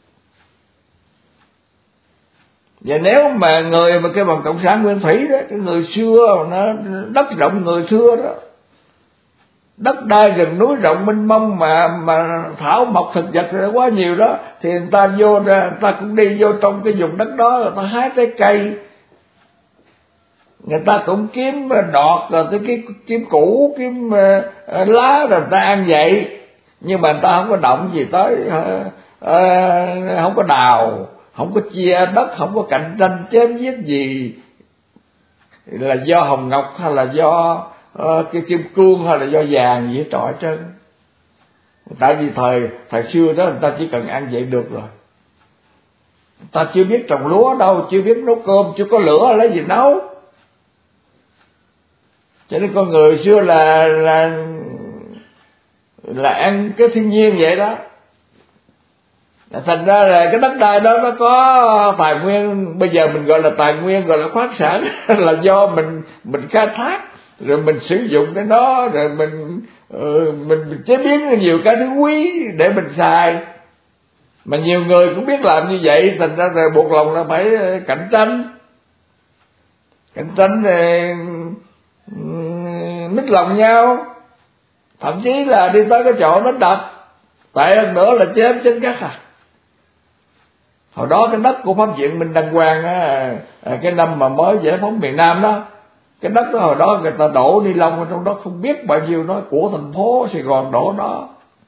Và nếu mà người mà cái bằng cộng sản nguyên thủy đó, cái người xưa nó đất rộng người xưa đó, đất đai rừng núi rộng mênh mông mà mà thảo mộc thực vật quá nhiều đó, thì người ta vô ra, người ta cũng đi vô trong cái vùng đất đó, người ta hái trái cây, người ta cũng kiếm đọt rồi tới cái kiếm củ, kiếm uh, lá rồi người ta ăn vậy. Nhưng mà người ta không có động gì tới, uh, uh, không có đào, không có chia đất, không có cạnh tranh chém giết gì, là do hồng ngọc hay là do uh, cái kim cương hay là do vàng gì hết trọi trơn. Tại vì thời thời xưa đó người ta chỉ cần ăn vậy được rồi, người ta chưa biết trồng lúa đâu, chưa biết nấu cơm, chưa có lửa lấy gì nấu. Cho nên con người xưa là là là ăn cái thiên nhiên vậy đó. Thành ra là cái đất đai đó nó có tài nguyên, bây giờ mình gọi là tài nguyên, gọi là khoáng sản là do mình mình khai thác, rồi mình sử dụng cái đó, rồi mình uh, mình chế biến nhiều cái thứ quý để mình xài. Mà nhiều người cũng biết làm như vậy, thành ra là buộc lòng là phải cạnh tranh, cạnh tranh rồi mít lòng nhau, thậm chí là đi tới cái chỗ đánh đập, tại hơn nữa là chém chết cắt à. Hồi đó cái đất của Pháp viện Minh Đăng Quang á, cái năm mà mới giải phóng miền Nam đó, cái đất đó hồi đó người ta đổ ni lông ở trong đó không biết bao nhiêu, nó của thành phố Sài Gòn đổ đó.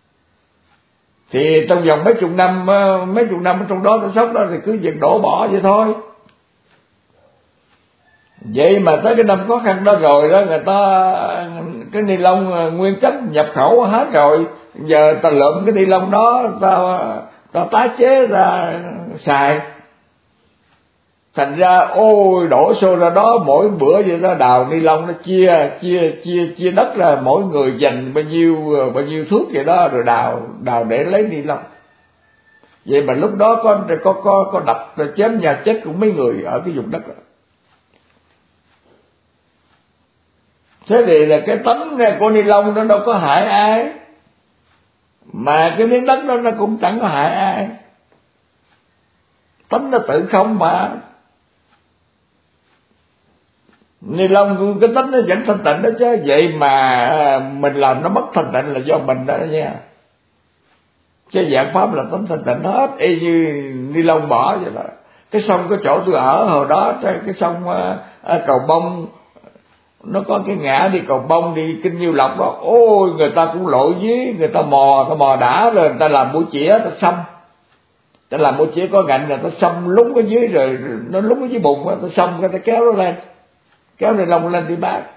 Thì trong vòng mấy chục năm, mấy chục năm ở trong đó, cái sốc đó thì cứ việc đổ bỏ vậy thôi. Vậy mà tới cái năm khó khăn đó rồi đó, người ta cái ni lông nguyên chất nhập khẩu hết rồi, giờ ta lượm cái ni lông đó, ta ta tái chế ra xài. Thành ra ôi đổ xô ra đó, mỗi bữa vậy đó đào ni lông nó chia chia chia chia đất ra, mỗi người dành bao nhiêu bao nhiêu thước vậy đó, rồi đào đào để lấy ni lông. Vậy mà lúc đó có có có có đập chém nhà chết của mấy người ở cái vùng đất đó. Thế thì là cái tấm của ni lông nó đâu có hại ai, mà cái miếng đất đó nó cũng chẳng có hại ai. Tấm nó tự không mà. Ni lông cái tấm nó vẫn thanh tịnh đó chứ. Vậy mà mình làm nó mất thanh tịnh là do mình đó nha. Chứ dạng pháp là tấm thanh tịnh hết, y như ni lông bỏ vậy đó. Cái sông cái chỗ tôi ở hồi đó, cái sông Cầu Bông, nó có cái ngã đi Cầu Bông đi Kinh Nhiêu Lộc đó, ôi người ta cũng lội dưới, người ta mò, ta mò đã rồi người ta làm mũi chĩa, ta xăm, ta làm mũi chĩa có ngạnh là ta xăm lúng ở dưới, rồi nó lúng ở dưới bụng, ta xăm cái ta kéo nó lên, kéo ni lông lên đi bán.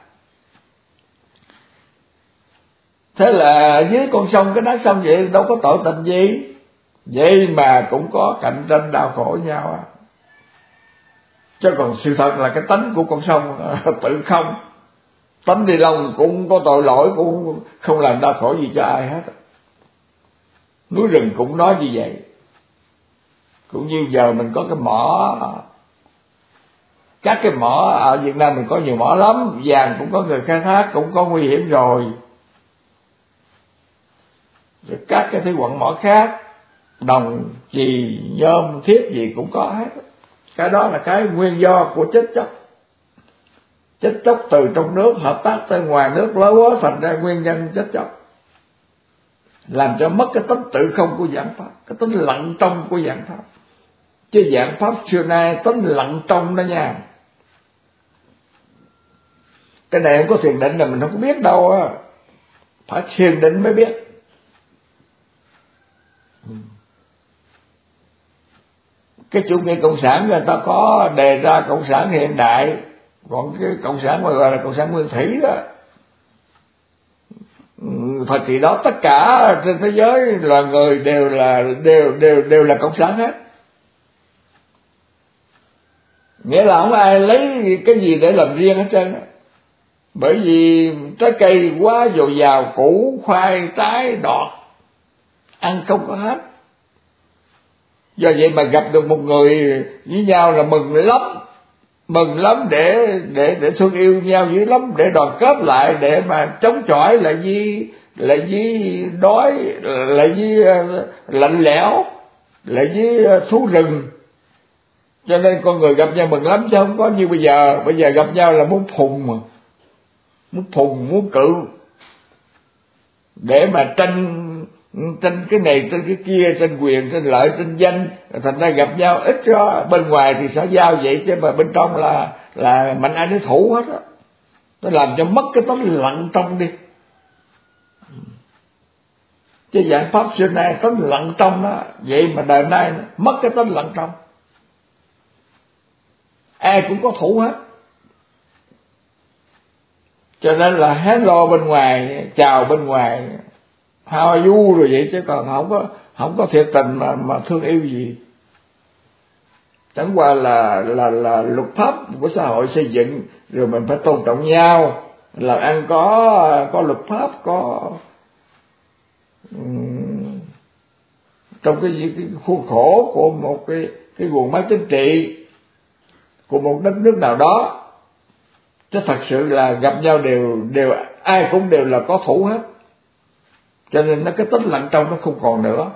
Thế là dưới con sông, cái đá sông vậy đâu có tội tình gì, vậy mà cũng có cạnh tranh đau khổ nhau à. Chứ còn sự thật là cái tánh của con sông tự không, tánh ni lông cũng có tội lỗi, cũng không làm đau khổ gì cho ai hết. Núi rừng cũng nói như vậy. Cũng như giờ mình có cái mỏ, các cái mỏ ở Việt Nam mình có nhiều mỏ lắm, vàng cũng có người khai thác, cũng có nguy hiểm rồi. Rồi các cái thứ quặng mỏ khác, đồng, chì, nhôm, thiết gì cũng có hết. Cái đó là cái nguyên do của chết chóc. Chết chóc từ trong nước hợp tác tới ngoài nước lớn quá, thành ra nguyên nhân chết chóc, làm cho mất cái tính tự không của giảng pháp, cái tính lặng trong của giảng pháp. Chứ giảng pháp xưa nay tính lặng trong đó nha. Cái này không có thiền định là mình không có biết đâu á, phải thiền định mới biết. Cái chủ nghĩa cộng sản người ta có đề ra cộng sản hiện đại, còn cái cộng sản mà gọi là cộng sản nguyên thủy đó, thời kỳ đó tất cả trên thế giới loài người đều là đều đều đều là cộng sản hết. Nghĩa là không ai lấy cái gì để làm riêng hết trơn á. Bởi vì trái cây quá dồi dào, củ khoai trái đọt ăn không có hết. Do vậy mà gặp được một người với nhau là mừng lắm, mừng lắm, để để để thương yêu nhau dữ lắm, để đoàn kết lại, để mà chống chọi lại với lại với đói, lại với lạnh lẽo, lại với thú rừng. Cho nên con người gặp nhau mừng lắm, chứ không có như bây giờ. Bây giờ gặp nhau là muốn phùng mà, muốn phùng, muốn cự, để mà tranh tranh cái này, tranh cái kia, tranh quyền, tranh lợi, tranh danh. Thành ra gặp nhau ít đó, bên ngoài thì xã giao vậy, chứ mà bên trong là là mạnh ai nấy thủ hết á. Nó làm cho mất cái tính lặng trong đi. Chứ dạng pháp xưa nay tính lặng trong đó, vậy mà đời nay mất cái tính lặng trong, ai cũng có thủ hết. Cho nên là hello bên ngoài, chào bên ngoài, how are you rồi vậy, chứ còn không có không có thiệt tình mà mà thương yêu gì. Chẳng qua là là là luật pháp của xã hội xây dựng, rồi mình phải tôn trọng nhau, làm ăn có có luật pháp, có um, trong cái, cái khuôn khổ của một cái cái guồng máy chính trị của một đất nước nào đó, chứ thật sự là gặp nhau đều đều ai cũng đều là có thủ hết, cho nên nó cái tính lặng trong nó không còn nữa.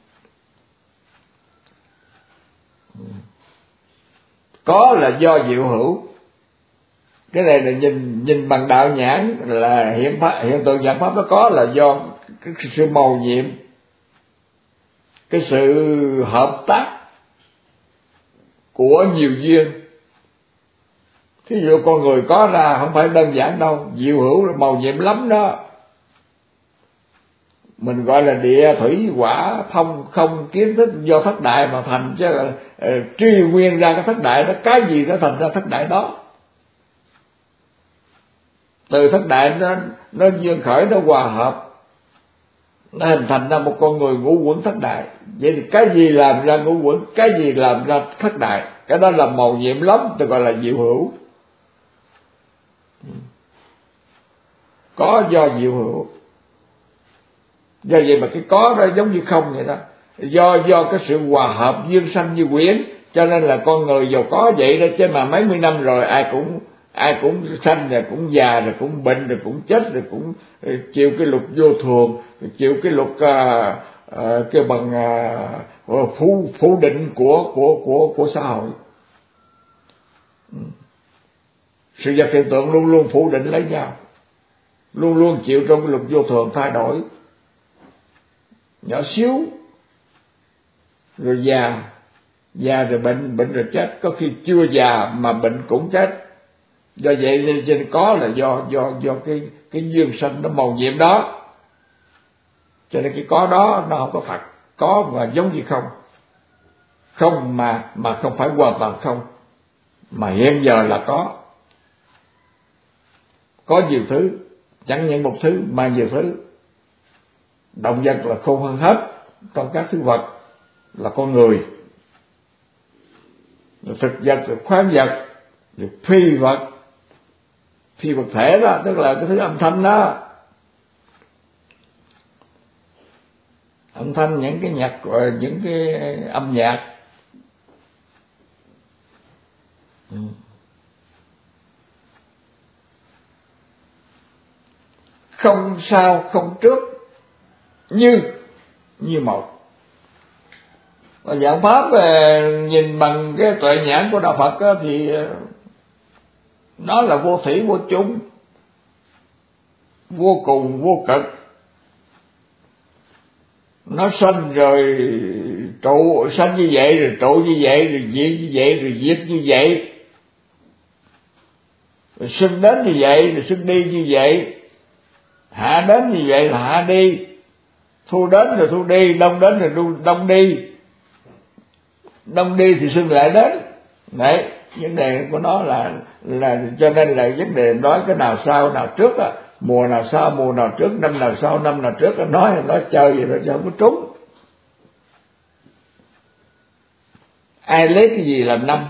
Có là do diệu hữu, cái này là nhìn nhìn bằng đạo nhãn là hiện pháp, hiện tượng nhãn pháp nó có là do cái sự mầu nhiệm, cái sự hợp tác của nhiều duyên. Thí dụ con người có ra không phải đơn giản đâu, diệu hữu là mầu nhiệm lắm đó. Mình gọi là địa thủy hỏa phong không, kiến thức do thất đại mà thành, chứ là uh, truy nguyên ra cái thất đại đó, cái gì nó thành ra thất đại đó. Từ thất đại nó nó duyên khởi, nó hòa hợp, nó hình thành ra một con người ngũ quẩn thất đại. Vậy thì cái gì làm ra ngũ quẩn, cái gì làm ra thất đại, cái đó là mầu nhiệm lắm, tôi gọi là diệu hữu. Có do diệu hữu. Do vậy mà cái có đó giống như không vậy đó, do do cái sự hòa hợp duyên sanh như quyển, cho nên là con người giàu có vậy đó, chứ mà mấy mươi năm rồi ai cũng ai cũng sanh rồi cũng già rồi cũng bệnh rồi cũng chết rồi cũng chịu cái luật vô thường, chịu cái luật uh, uh, cái bằng uh, phủ phủ định của của của của xã hội. Sự vật hiện tượng luôn luôn phủ định lấy nhau, luôn luôn chịu trong cái luật vô thường thay đổi. Nhỏ xíu rồi già, già rồi bệnh, bệnh rồi chết, có khi chưa già mà bệnh cũng chết. Do vậy nên có là do do do cái cái duyên sanh nó mầu nhiệm đó, cho nên cái có đó nó không có thật. Có và giống như không, không mà mà không phải hoàn toàn không, mà hiện giờ là có. Có nhiều thứ, chẳng những một thứ mà nhiều thứ. Động vật là không hơn hết trong các thứ vật là con người, rồi thực vật, rồi khoáng vật, rồi phi vật. Phi vật thể đó tức là cái thứ âm thanh đó, âm thanh, những cái nhạc, những cái âm nhạc. Ừ. Không sau không trước, như như một. Và dạng pháp nhìn bằng cái tuệ nhãn của đạo Phật đó, thì nó là vô thủy vô chung, vô cùng vô cực. Nó sanh rồi trụ, sanh như vậy rồi trụ như vậy, rồi diệt như vậy rồi diệt như vậy, rồi sinh đến như vậy rồi sinh đi như vậy, hạ đến như vậy là hạ đi, thu đến rồi thu đi, đông đến rồi đông đi, đông đi thì sinh lại đến. Đấy, vấn đề của nó là là cho nên là vấn đề nói cái nào sau nào trước á, mùa nào sau mùa nào trước, năm nào sau năm nào trước, nói nói chơi vậy thôi chứ không có trúng. Ai lấy cái gì làm năm,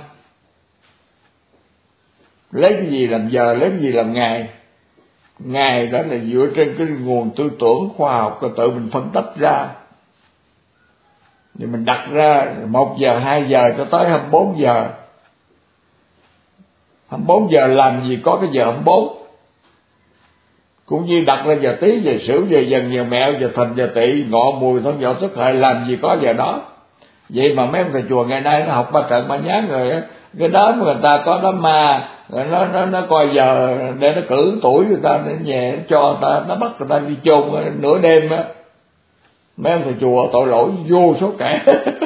lấy cái gì làm giờ, lấy cái gì làm ngày. Ngày đó là dựa trên cái nguồn tư tưởng khoa học rồi tự mình phân tích ra, thì mình đặt ra một giờ, hai giờ cho tới hai mươi bốn giờ. hai mươi bốn giờ làm gì có cái giờ hai mươi bốn. Cũng như đặt ra giờ Tý, giờ Sửu, giờ Dần, giờ Mẹo, giờ Thìn, giờ Tỵ, Ngọ, Mùi, Thân, Dậu, Tức, Hợi, làm gì có giờ đó. Vậy mà mấy ông thầy chùa ngày nay nó học ba trận ba nhát rồi á, cái đó mà người ta có đám ma, rồi nó nó nó coi giờ để nó cử tuổi người ta, để về nó cho người ta, nó bắt người ta đi chôn nửa đêm á. Mấy ông thầy chùa tội lỗi vô số kẻ.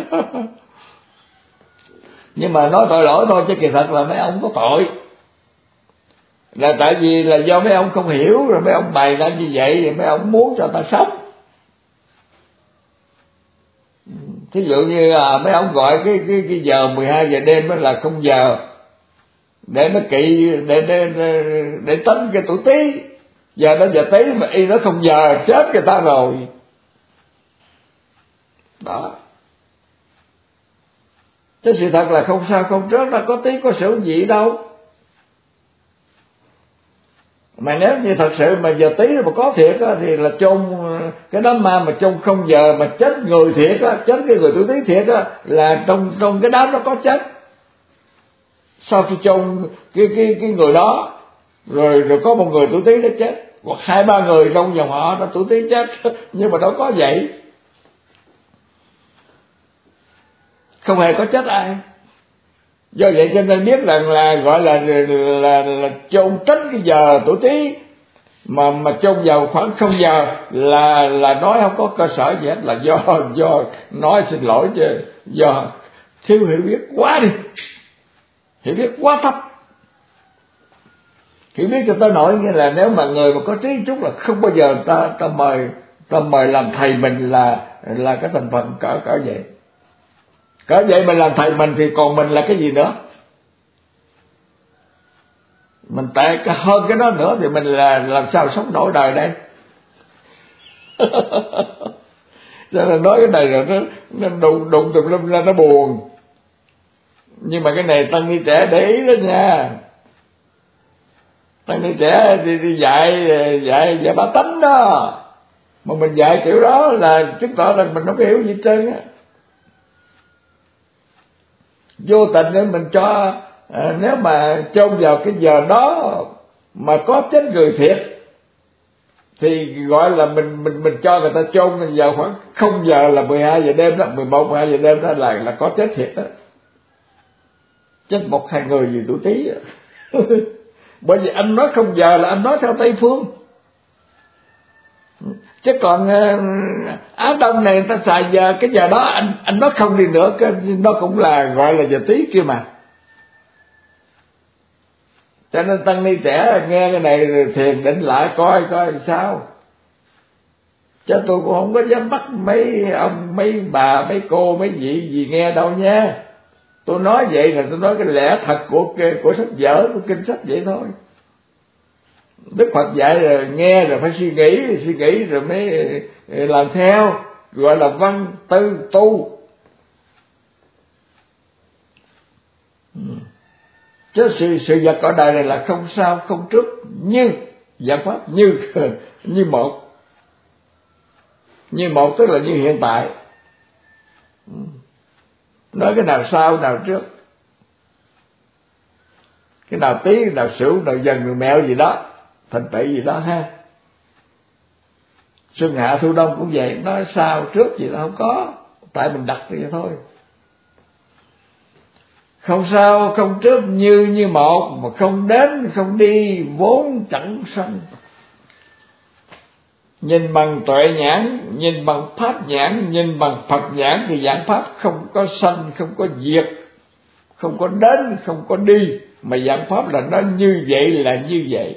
Nhưng mà nói tội lỗi thôi, chứ kỳ thật là mấy ông có tội, là tại vì là do mấy ông không hiểu, rồi mấy ông bày ra như vậy, rồi mấy ông muốn cho ta sống. Thí dụ như là mấy ông gọi cái cái cái giờ mười hai giờ đêm đó là không giờ, để nó kỵ, để để để, để tính cái tuổi Tý. Giờ đó giờ Tý mà y nó không giờ chết người ta rồi. Đó. Chứ sự thật là không sao không trước, nó có tí có sự gì đâu. Mà nếu như thật sự mà giờ tí mà có thiệt á, thì là chôn cái đám ma mà chôn không giờ mà chết người thiệt á, chết cái người tuổi Tý thiệt á, là trong trong cái đám đó có chết. Sau khi chôn cái cái cái người đó, rồi rồi có một người tuổi Tý nó chết, hoặc hai ba người trong dòng họ nó tuổi Tý chết, nhưng mà đâu có vậy. Không hề có chết ai. Do vậy cho nên biết rằng là gọi là là, là, là chôn trách cái giờ tuổi Tý mà mà chôn vào khoảng không giờ là là nói không có cơ sở gì hết, là do do nói xin lỗi chứ do thiếu hiểu biết quá đi, hiểu biết quá thấp. Hiểu biết cho tới nỗi nghĩa là nếu mà người mà có trí chút là không bao giờ ta ta mời ta mời làm thầy mình là là cái thành phần cỡ cỡ vậy. Cỡ vậy mà làm thầy mình thì còn mình là cái gì nữa? Mình tệ hơn cái đó nữa thì mình là làm sao sống nổi đời đây? Cho nên nói cái này rồi nó, nó đụng đụng tùm lum ra nó buồn. Nhưng mà cái này tăng ni trẻ để ý đó nha. Tăng ni trẻ đi, đi dạy dạy dạy bá tánh đó, mà mình dạy kiểu đó là chứng tỏ là mình không có hiểu gì hết trơn á. Vô tình nên mình cho à, nếu mà chôn vào cái giờ đó mà có chết người thiệt thì gọi là mình mình mình cho người ta chôn vào khoảng không giờ là mười hai giờ đêm đó, mười một mười hai giờ đêm đó là là có chết thiệt đó. Chết một hai người gì tuổi Tý. Bởi vì anh nói không giờ là anh nói theo Tây phương. Chứ còn Á Đông này người ta xài giờ cái giờ đó anh anh nói không đi nữa, cái nó cũng là gọi là giờ Tý kia mà. Cho nên tăng ni trẻ nghe cái này rồi thiền định lại coi coi sao. Chứ tôi cũng không có dám bắt mấy ông mấy bà mấy cô mấy vị gì nghe đâu nha. Tôi nói vậy là tôi nói cái lẽ thật của của sách vở, của kinh sách vậy thôi. Đức Phật dạy là nghe rồi phải suy nghĩ, suy nghĩ rồi mới làm theo, gọi là văn tư tu. Chứ sự, sự vật ở đời này là không sao không trước, như giải pháp như như một. Như một tức là như hiện tại. Nói cái nào sau nào trước, cái nào tí cái nào xỉu nào dần nào mẹo gì đó, thành tựu gì đó ha. Xuân hạ thu đông cũng vậy, nói sao trước gì đó không có, tại mình đặt vậy thôi. Không sao không trước như như một, mà không đến không đi vốn chẳng sanh. Nhìn bằng tuệ nhãn, nhìn bằng pháp nhãn, nhìn bằng Phật nhãn thì giảng pháp không có sanh, không có diệt, không có đến, không có đi, mà giảng pháp là nó như vậy là như vậy.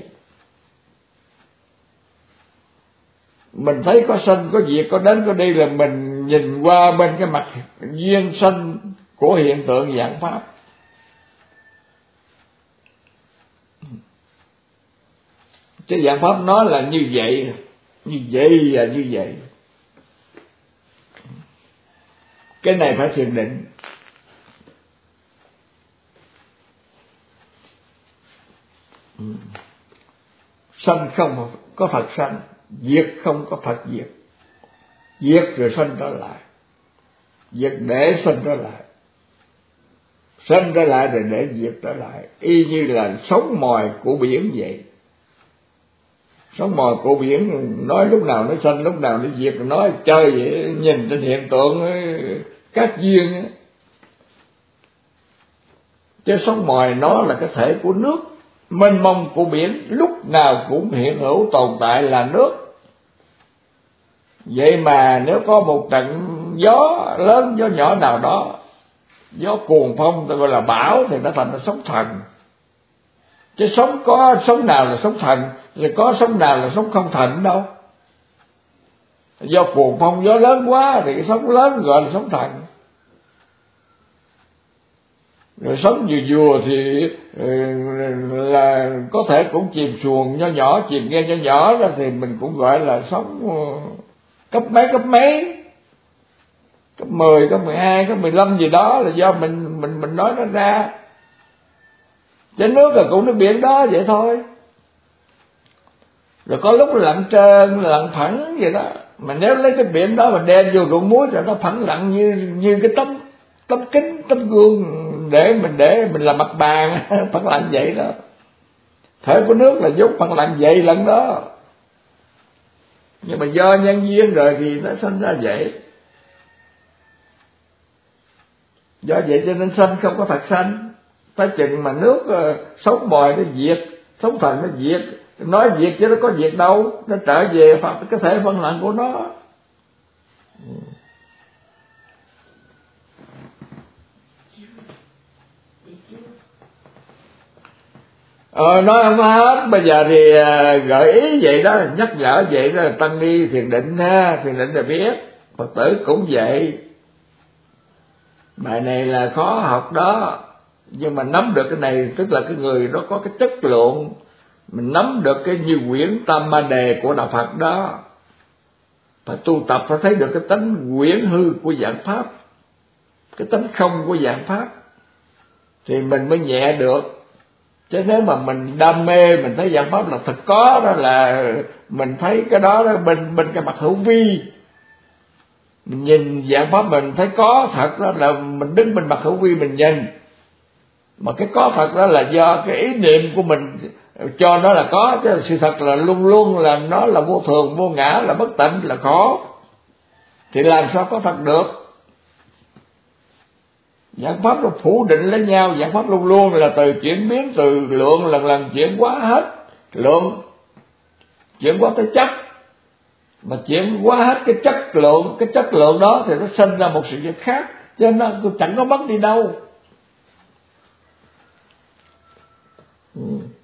Mình thấy có sanh, có diệt, có đến, có đi là mình nhìn qua bên cái mặt duyên sanh của hiện tượng giảng pháp. Chứ giảng pháp nói là như vậy, như vậy là như vậy. Cái này phải thiền định. Sanh không có Phật sanh, diệt không có Phật diệt. Diệt rồi sanh trở lại, diệt để sanh trở lại, sanh trở lại rồi để diệt trở lại. Y như là sóng mồi của biển vậy. Sóng mồi của biển nói lúc nào nó sanh, lúc nào nó diệt, nói chơi vậy, nhìn trên hiện tượng các duyên ấy. Chứ sóng mồi nó là cái thể của nước, mênh mông của biển, lúc nào cũng hiện hữu tồn tại là nước. Vậy mà nếu có một trận gió lớn, gió nhỏ nào đó, gió cuồng phong ta gọi là bão, thì nó thành là sóng thần. Chứ sóng có sóng nào là sóng thần, rồi có sóng nào là sóng không thần đâu. Do cuồng phong gió lớn quá thì cái sóng lớn gọi là sóng thần. Rồi sóng vừa vừa thì là có thể cũng chìm xuồng nhỏ nhỏ, chìm nghe nhỏ nhỏ đó thì mình cũng gọi là sóng cấp mấy cấp mấy. có mười, có mười hai, có mười lăm gì đó là do mình mình mình nói nó ra. Chứ nước là cũng nước biển đó vậy thôi. Rồi có lúc lặn trơn, lặn phẳng vậy đó. Mà nếu lấy cái biển đó mà đem vô ruộng muối thì nó phẳng lặng như như cái tấm tấm kính, tấm gương để mình để mình làm mặt bàn phẳng lặng vậy đó. Thể của nước là giúp phẳng lặng vậy lận đó. Nhưng mà do nhân duyên rồi thì nó sinh ra vậy. Do vậy cho nên sanh không có thật sanh. Tới chừng mà nước uh, sống bòi nó diệt, sống thần nó diệt. Nói diệt chứ nó có diệt đâu. Nó trở về Phật cái thể phân lặng của nó. Ờ, nói không hết. Bây giờ thì uh, gợi ý vậy đó, nhắc nhở vậy đó, tăng ni thiền định ha. Thiền định là biết, Phật tử cũng vậy. Bài này là khó học đó. Nhưng mà nắm được cái này, tức là cái người đó có cái chất lượng, mình nắm được cái như quyển Tam Ma Đề của Đạo Phật đó. Phải tu tập, phải thấy được cái tánh quyển hư của dạng Pháp, cái tánh không của dạng Pháp, thì mình mới nhẹ được. Chứ nếu mà mình đam mê, mình thấy dạng Pháp là thật có, đó là mình thấy cái đó, đó bên, bên cái mặt hữu vi. Mình nhìn dạng Pháp mình thấy có thật, đó là mình đứng bên mặt hữu vi mình nhìn. Mà cái có thật đó là do cái ý niệm của mình cho nó là có, chứ sự thật là luôn luôn là nó là vô thường, vô ngã, là bất tịnh, là khó. Thì làm sao có thật được? Dạng Pháp nó phủ định lấy nhau. Dạng Pháp luôn luôn là từ chuyển biến, từ lượng lần lần chuyển hóa hết. Lượng chuyển hóa tới chất. Mà chuyển hóa hết cái chất lượng, cái chất lượng đó thì nó sinh ra một sự việc khác. Cho nên nó chẳng có mất đi đâu. Ừ.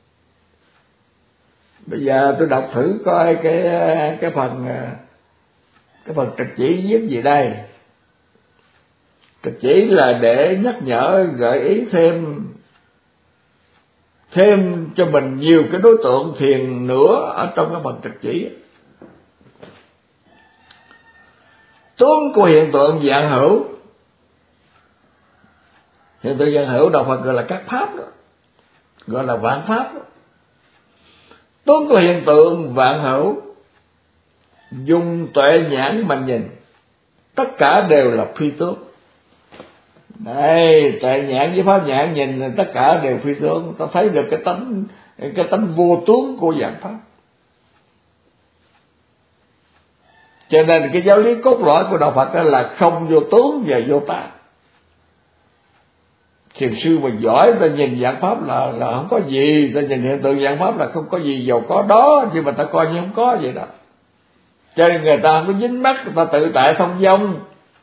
Bây giờ tôi đọc thử coi cái cái phần cái phần trịch chỉ viết gì đây. Trịch chỉ là để nhắc nhở, gợi ý thêm thêm cho mình nhiều cái đối tượng thiền nữa ở trong cái phần trịch chỉ. Tướng của hiện tượng dạng hữu. Hiện tượng dạng hữu Đạo Phật gọi là các pháp đó, gọi là vạn pháp đó. Tướng của hiện tượng vạn hữu, dùng tuệ nhãn mà nhìn, tất cả đều là phi tướng. Đây, tuệ nhãn với pháp nhãn nhìn tất cả đều phi tướng. Ta thấy được cái tánh cái tánh vô tướng của dạng Pháp. Cho nên cái giáo lý cốt lõi của Đạo Phật đó là không vô tướng và vô tác. Thiền sư mà giỏi, ta nhìn dạng Pháp là là không có gì, ta nhìn hiện tượng dạng Pháp là không có gì, giàu có đó, nhưng mà ta coi như không có vậy đó. Cho nên người ta không có dính mắc, người ta tự tại thông dong.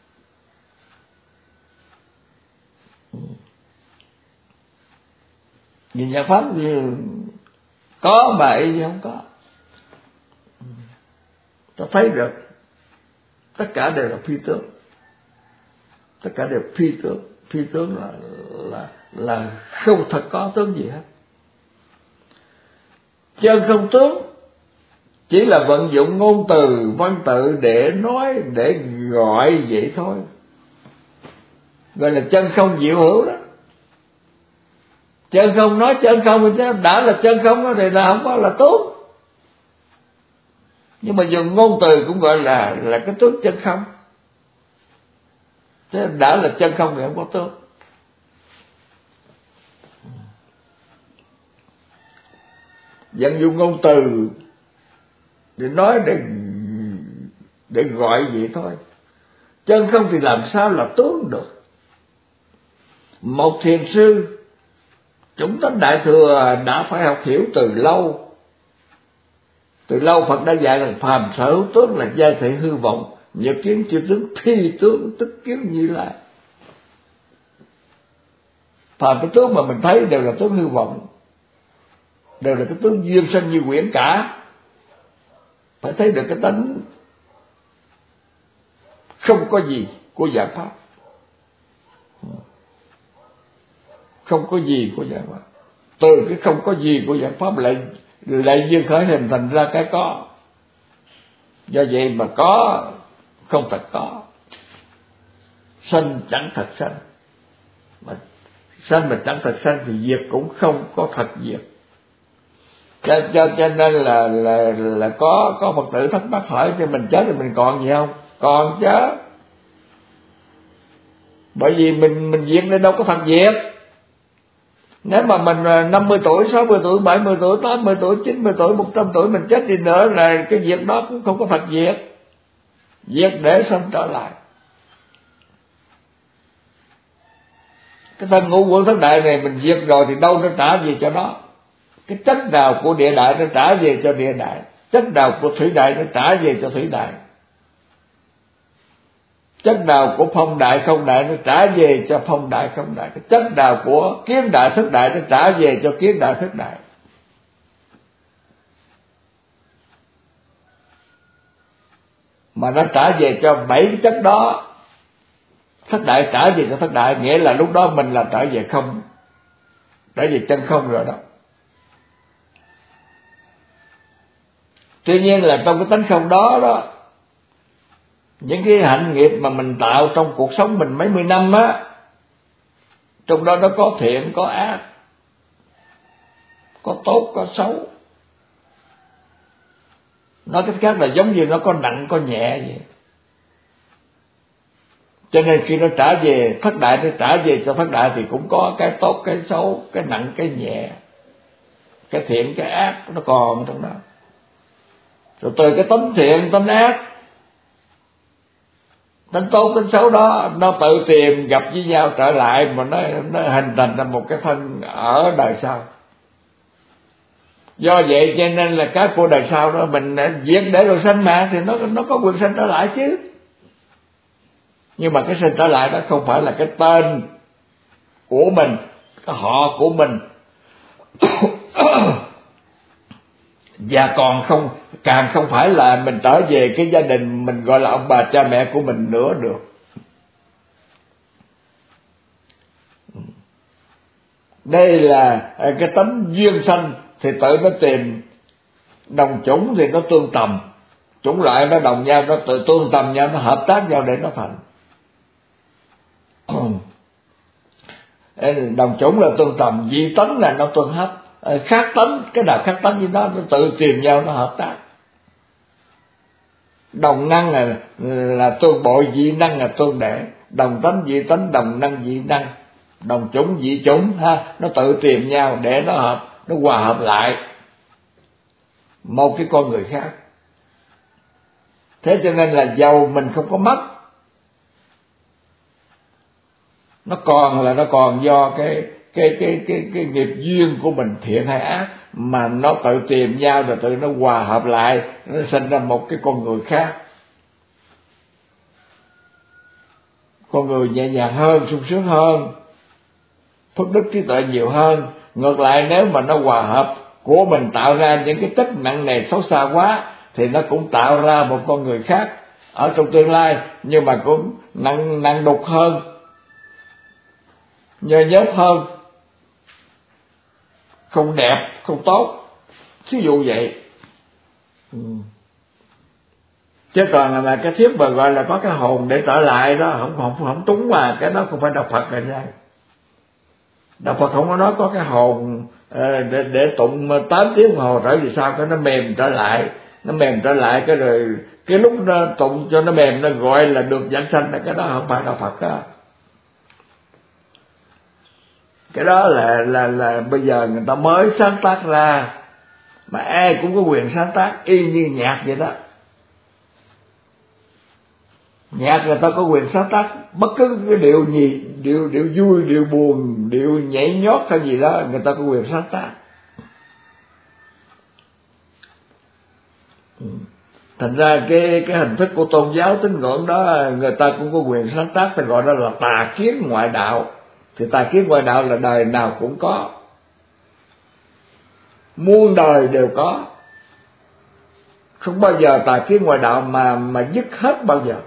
Nhìn dạng Pháp thì có mà y gì không có. Ta thấy được tất cả đều là phi tướng. Tất cả đều phi tướng. Phi tướng là là là không thật có tướng gì hết. Chân không tướng chỉ là vận dụng ngôn từ văn tự để nói, để gọi vậy thôi. Gọi là chân không diệu hữu đó. Chân không nói chân không thì đã là chân không đó thì là không có là tướng. Nhưng mà dùng ngôn từ cũng gọi là là cái tướng chân không. Chứ đã là chân không thì không có tướng. Vận dụng ngôn từ để nói, để để gọi vậy thôi. Chân không thì làm sao là tướng được. Một thiền sư chúng tánh đại thừa đã phải học hiểu từ lâu. Từ lâu Phật đã dạy là phàm sở hữu tướng là giai thị hư vọng, nhật kiến chư tướng phi tướng tức kiến Như Lai. Phàm cái tướng mà mình thấy đều là tướng hư vọng, đều là cái tướng duyên sanh như quyển cả. Phải thấy được cái tánh không có gì của dạng Pháp. Không có gì của dạng Pháp. Từ cái không có gì của dạng Pháp lại lại duyên khởi hình thành ra cái có. Do vậy mà có không thật có. sanh chẳng thật sanh, mà sanh mà chẳng thật sanh thì diệt cũng không có thật diệt. Cho, cho, cho nên là là là có có Phật tử thắc mắc hỏi thì mình chết thì mình còn gì không? Còn chứ. Bởi vì mình mình diệt nên đâu có thật diệt. Nếu mà mình năm mươi tuổi, sáu mươi tuổi, bảy mươi tuổi, tám mươi tuổi, chín mươi tuổi, một trăm tuổi mình chết đi nữa là cái diệt đó cũng không có thật diệt. Diệt để xong trở lại. Cái thân ngũ quẩn thất đại này mình diệt rồi thì đâu nó trả về cho nó. Cái chất nào của địa đại nó trả về cho địa đại, chất nào của thủy đại nó trả về cho thủy đại, chất nào của phong đại không đại nó trả về cho phong đại không đại, cái chất nào của kiến đại thất đại nó trả về cho kiến đại thất đại. Mà nó trả về cho bảy cái chất đó, thất đại trả về cho thất đại, nghĩa là lúc đó mình là trở về không, trở về chân không rồi đó. Tuy nhiên là trong cái tánh không đó đó, những cái hạnh nghiệp mà mình tạo trong cuộc sống mình mấy mươi năm á, trong đó nó có thiện có ác, có tốt có xấu. Nói cách khác là giống như nó có nặng có nhẹ vậy. Cho nên khi nó trả về thất đại, nó trả về cho thất đại thì cũng có cái tốt cái xấu, cái nặng cái nhẹ, cái thiện cái ác nó còn trong đó. Rồi từ cái tánh thiện tánh ác, tánh tốt tánh xấu đó nó tự tìm gặp với nhau trở lại, mà nó nó hình thành ra một cái thân ở đời sau. Do vậy cho nên là cái của đời sau đó mình diệt để rồi sanh mà, thì nó nó có quyền sanh trở lại chứ. Nhưng mà cái sanh trở lại đó không phải là cái tên của mình, cái họ của mình. Và còn không, càng không phải là mình trở về cái gia đình mình gọi là ông bà cha mẹ của mình nữa được. Đây là cái tánh duyên sanh thì tự nó tìm, đồng chủng thì nó tương tầm, chủng loại nó đồng nhau, nó tự tương tầm nhau, nó hợp tác nhau để nó thành. Đồng chủng là tương tầm, dị tánh là nó tương hấp, khác tánh, cái nào khác tánh với nó, nó tự tìm nhau nó hợp tác. Đồng năng là là tương bội, dị năng là tương đệ, đồng tánh dị tánh, đồng năng dị năng, đồng chủng dị chủng ha, nó tự tìm nhau để nó hợp, nó hòa hợp lại một cái con người khác. Thế cho nên là dầu mình không có mất, nó còn là nó còn do cái cái cái cái cái nghiệp duyên của mình thiện hay ác, mà nó tự tìm nhau rồi tự nó hòa hợp lại, nó sinh ra một cái con người khác, con người nhẹ nhàng hơn, sung sướng hơn, phước đức trí tuệ nhiều hơn. Ngược lại nếu mà nó hòa hợp của mình tạo ra những cái chất nặng nề xấu xa quá, thì nó cũng tạo ra một con người khác ở trong tương lai, nhưng mà cũng nặng nặng đục hơn, nhơ nhớp hơn, không đẹp, không tốt, thí dụ vậy. Ừ. Chứ còn là cái thuyết mà gọi là có cái hồn để trở lại đó không không không trúng, mà cái đó không phải đạo Phật rồi nha. Đạo Phật không có nói có cái hồn để để tụng tám tiếng đồng hồ trở về sau cái nó mềm trở lại, nó mềm trở lại cái rồi cái lúc nó tụng cho nó mềm nó gọi là được giảng sanh, là cái đó không phải đạo Phật đó. Cái đó là là là bây giờ người ta mới sáng tác ra, mà ai cũng có quyền sáng tác, y như nhạc vậy đó. Nhạc người ta có quyền sáng tác bất cứ cái điệu gì, điệu điệu vui, điệu buồn, điệu nhảy nhót hay gì đó, người ta có quyền sáng tác. Thành ra cái cái hình thức của tôn giáo tín ngưỡng đó người ta cũng có quyền sáng tác, ta gọi đó là tà kiến ngoại đạo. Thì tà kiến ngoại đạo là đời nào cũng có, muôn đời đều có, không bao giờ tà kiến ngoại đạo mà mà dứt hết bao giờ.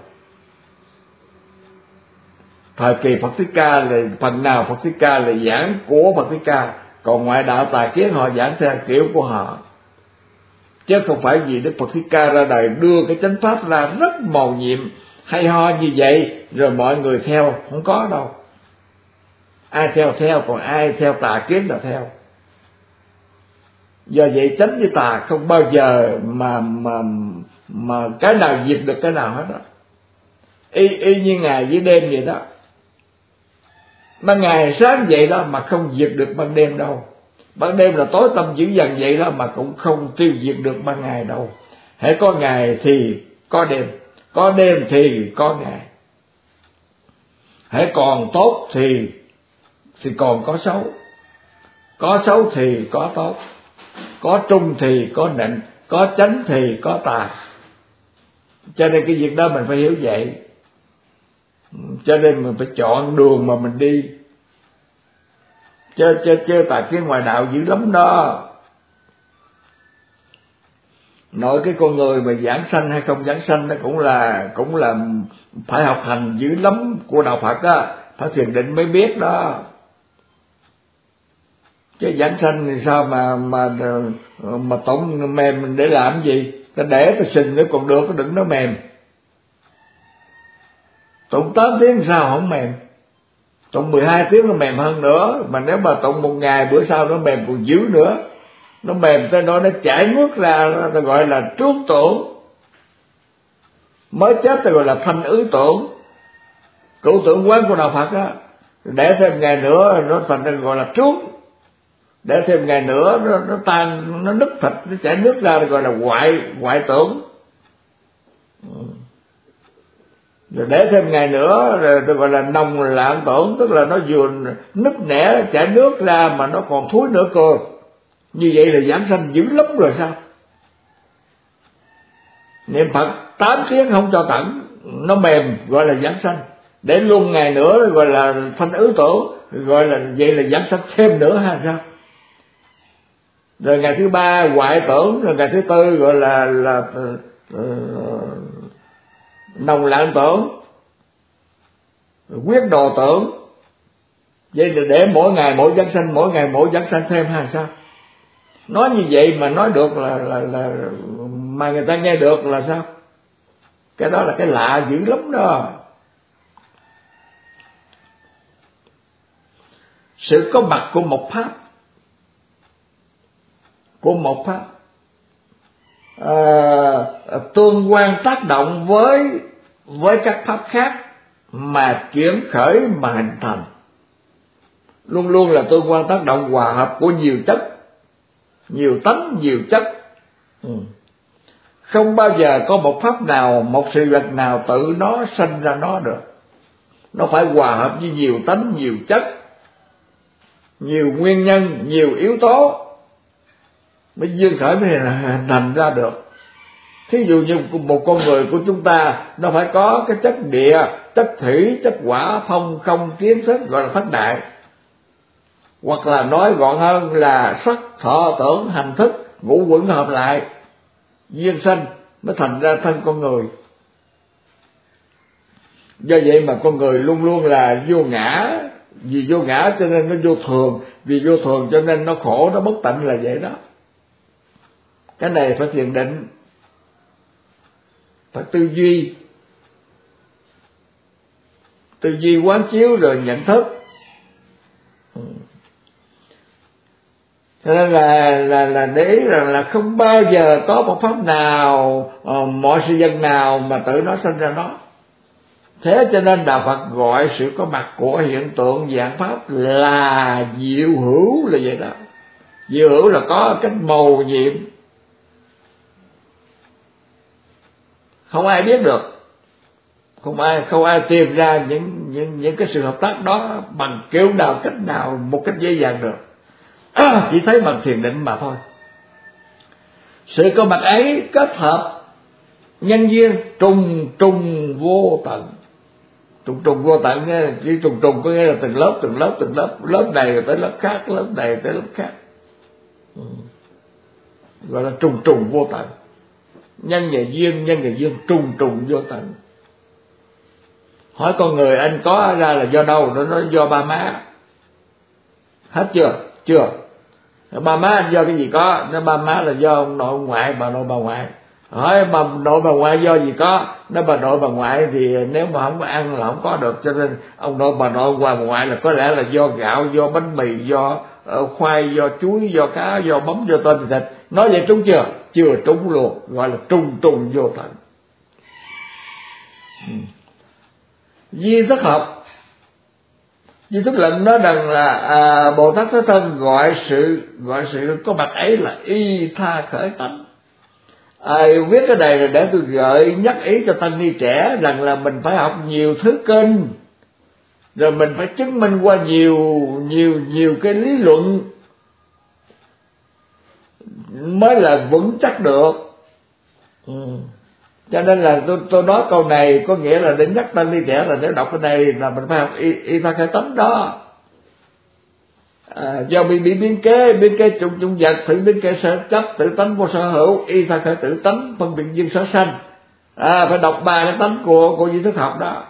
Thời kỳ Phật Thích Ca là phần nào Phật Thích Ca là giảng của Phật Thích Ca, còn ngoại đạo tà kiến họ giảng theo kiểu của họ, chứ không phải vì Đức Phật Thích Ca ra đời đưa cái chánh pháp ra rất mầu nhiệm, hay ho như vậy rồi mọi người theo, không có đâu. Ai theo theo, còn ai theo tà kiến là theo. Do vậy chánh với tà không bao giờ mà mà mà cái nào diệt được cái nào hết đó. Y y như ngày với đêm vậy đó. Ban ngày sáng vậy đó mà không diệt được ban đêm đâu. Ban đêm là tối tăm dữ dằn vậy đó mà cũng không tiêu diệt được ban ngày đâu. Hễ có ngày thì có đêm, có đêm thì có ngày. Hễ còn tốt thì thì còn có xấu, có xấu thì có tốt, có trung thì có định, có chánh thì có tà. Cho nên cái việc đó mình phải hiểu vậy. Cho nên mình phải chọn đường mà mình đi. Chơi chơi chơi tà kiến ngoài đạo dữ lắm đó. Nội cái con người mà giảng sanh hay không giảng sanh nó cũng là cũng là phải học hành dữ lắm của đạo Phật á, phải thiền định mới biết đó. Chứ giảng sanh thì sao mà mà mà tụng mềm để làm gì? Ta để ta sình nữa còn được, đừng nó mềm. Tụng tám tiếng sao không mềm? Tụng mười hai tiếng nó mềm hơn nữa. Mà nếu mà tụng một ngày bữa sau nó mềm còn dữ nữa. Nó mềm tới đó nó chảy nước ra, ta gọi là trút tưởng. Mới chết ta gọi là thanh ứ tưởng, cửu tưởng quán của đạo Phật á. Để thêm ngày nữa nó thành gọi là trút. Để thêm ngày nữa nó, nó tan, nó nứt thịt, nó chảy nước ra gọi là hoại hoại tưởng. Rồi để thêm ngày nữa rồi gọi là nồng lạng tưởng, tức là nó vừa nứt nẻ chảy nước ra mà nó còn thúi nữa cơ. Như vậy là giảng sanh dữ lắm rồi sao? Niệm Phật tám tiếng không cho tận, nó mềm gọi là giảng sanh. Để luôn ngày nữa gọi là thanh ứ tưởng, gọi là vậy là giảng sanh thêm nữa hay sao? Rồi ngày thứ ba hoại tưởng, rồi ngày thứ tư gọi là là uh, nồng lạng tưởng, quyết đồ tưởng. Vậy là để mỗi ngày mỗi giảng sanh, mỗi ngày mỗi giảng sanh thêm hay sao? Nói như vậy mà nói được là là là mà người ta nghe được là sao? Cái đó là cái lạ dữ lắm đó. Sự có mặt của một pháp, của một pháp à, tương quan tác động với với các pháp khác mà chuyển khởi mà hình thành. Luôn luôn là tương quan tác động hòa hợp của nhiều chất, nhiều tánh, nhiều chất. Ừ. Không bao giờ có một pháp nào, một sự vật nào tự nó sanh ra nó được. Nó phải hòa hợp với nhiều tánh, nhiều chất, nhiều nguyên nhân, nhiều yếu tố mới duyên khởi mới hình thành ra được. Thí dụ như một con người của chúng ta nó phải có cái chất địa, chất thủy, chất hỏa, phong, không, kiến thức gọi là thất đại. Hoặc là nói gọn hơn là sắc, thọ, tưởng, hành thức, ngũ quẩn hợp lại, duyên sanh mới thành ra thân con người. Do vậy mà con người luôn luôn là vô ngã. Vì vô ngã cho nên nó vô thường, vì vô thường cho nên nó khổ, nó bất tịnh là vậy đó. Cái này phải thiền định, phải tư duy, tư duy quán chiếu rồi nhận thức. Cho nên là là là để ý rằng là không bao giờ có một pháp nào, uh, mọi sự vật nào mà tự nó sinh ra nó. Thế cho nên đạo Phật gọi sự có mặt của hiện tượng dạng pháp là diệu hữu, là vậy đó. Diệu hữu là có cách mầu nhiệm, không ai biết được, không ai không ai tìm ra những những những cái sự hợp tác đó bằng kiểu nào, cách nào một cách dễ dàng được. À, chỉ thấy bằng thiền định mà thôi. Sự có mặt ấy kết hợp nhân duyên trùng trùng vô tận. Trùng trùng vô tận, chỉ trùng trùng có nghĩa là từng lớp từng lớp từng lớp, lớp này tới lớp khác, lớp này tới lớp khác, ừ. Gọi là trùng trùng vô tận. Nhân và duyên, nhân và duyên trùng trùng vô tận. Hỏi con người anh có ra là do đâu? Nó nói do ba má. Hết chưa? Chưa. Ba má anh do cái gì có? Nó ba má là do ông nội ông ngoại, bà nội bà ngoại. hỏi bà nội bà ngoại do gì có, nói bà nội bà ngoại thì nếu mà không có ăn là không có được, cho nên ông nội bà nội bà ngoại là có lẽ là do gạo, do bánh mì, do uh, khoai, do chuối, do cá, do bấm, do tôm thịt. Nói vậy trúng chưa? Chưa trúng luôn, gọi là trùng trùng vô tận. ừ. Di thức học, Di thức luận nói rằng là à, Bồ Tát Thế Thân gọi sự gọi sự có mặt ấy là y tha khởi tánh. Ai viết cái này là để tôi gợi nhắc ý cho tăng ni trẻ rằng là mình phải học nhiều thứ kinh, rồi mình phải chứng minh qua nhiều nhiều nhiều cái lý luận mới là vững chắc được. ừ. Cho nên là tôi tôi nói câu này có nghĩa là để nhắc tăng ni trẻ là nếu đọc cái này là mình phải học y, y tha khởi tánh đó. À, do bị bị biến kế biến kế chung chung vật, thử biến kế sở chấp, tự tánh vô sở hữu, y tha khởi tự tánh, phân biệt duyên sở sanh. À, phải đọc ba cái tánh của của Di thức học đó.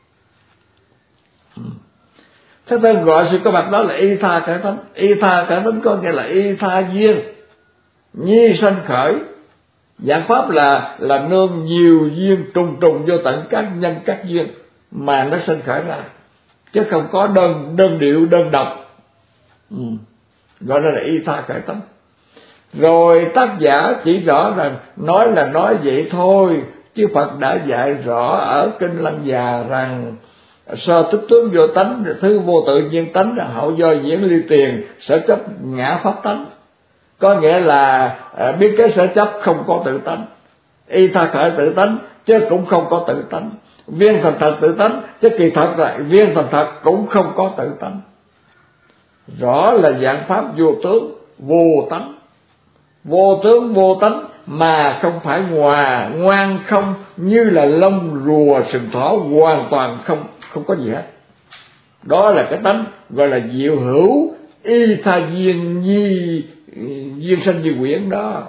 Thế nên gọi sự có mặt đó là y tha khởi tánh. Y tha khởi tánh có nghĩa là y tha duyên nhi sanh khởi. Giảng pháp là là nương nhiều duyên trùng trùng vô tận các nhân các duyên mà nó sanh khởi ra, chứ không có đơn đơn điệu đơn độc. Ừ. Gọi là y tha khởi tánh. Rồi tác giả chỉ rõ rằng nói là nói vậy thôi, chứ Phật đã dạy rõ ở kinh Lăng Già rằng sơ tức tướng vô tánh, thứ vô tự nhiên tánh, hậu do diễn ly tiền, sở chấp ngã pháp tánh. Có nghĩa là à, biết cái sở chấp không có tự tánh, y tha khởi tự tánh chứ cũng không có tự tánh, viên thành thật tự tánh chứ kỳ thật lại viên thành thật cũng không có tự tánh. Rõ là dạng pháp vô tướng vô tánh, vô tướng vô tánh mà không phải hòa ngoan không, như là lông rùa sừng thỏ, hoàn toàn không không có gì hết. Đó là cái tánh gọi là diệu hữu y tha duyên nhi duyên sanh như quyển đó.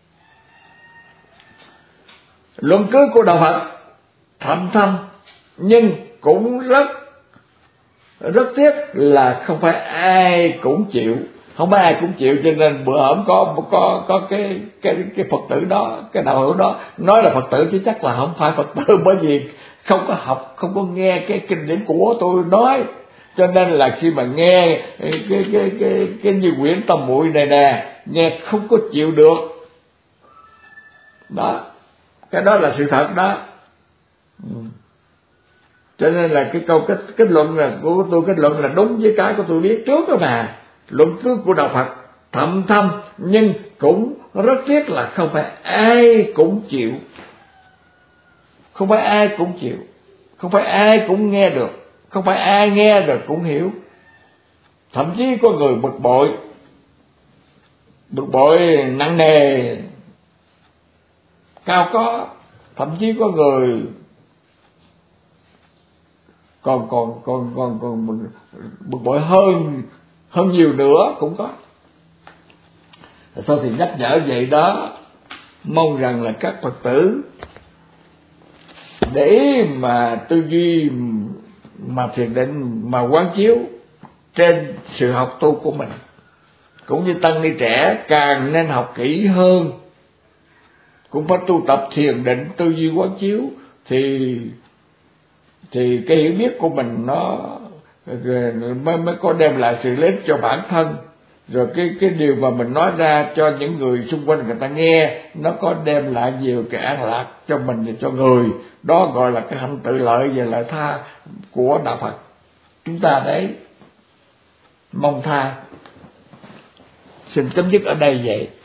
Luận cứ của đạo Phật thậm thâm nhưng cũng rất rất tiếc là không phải ai cũng chịu, không phải ai cũng chịu. Cho nên bữa hổm có có có cái cái cái Phật tử đó, cái đạo hữu đó nói là Phật tử chứ chắc là không phải Phật tử, bởi vì không có học, không có nghe cái kinh điển của tôi nói. Cho nên là khi mà nghe cái cái cái cái, cái như quyển Tâm Muội này nè, nghe không có chịu được. Đó, cái đó là sự thật đó. Ừ. Cho nên là cái câu kết kết luận là của tôi, kết luận là đúng với cái của tôi biết trước đó mà. Luận cứ của đạo Phật thậm thâm nhưng cũng rất tiếc là không phải ai cũng chịu, không phải ai cũng chịu, không phải ai cũng nghe được, không phải ai nghe được cũng hiểu. Thậm chí có người bực bội, bực bội nặng nề cao có, thậm chí có người còn còn còn còn còn bực bội hơn hơn nhiều nữa cũng có. Thôi thì nhắc nhở vậy đó, mong rằng là các Phật tử để mà tư duy mà thiền định mà quán chiếu trên sự học tu của mình, cũng như tăng ni trẻ càng nên học kỹ hơn, cũng phải tu tập thiền định tư duy quán chiếu thì thì cái hiểu biết của mình nó mới mới có đem lại sự lợi ích cho bản thân, rồi cái cái điều mà mình nói ra cho những người xung quanh người ta nghe nó có đem lại nhiều cái an lạc cho mình và cho người. Đó gọi là cái hạnh tự lợi và lợi tha của đạo Phật chúng ta đấy. Mong tha. Xin chấm dứt ở đây vậy.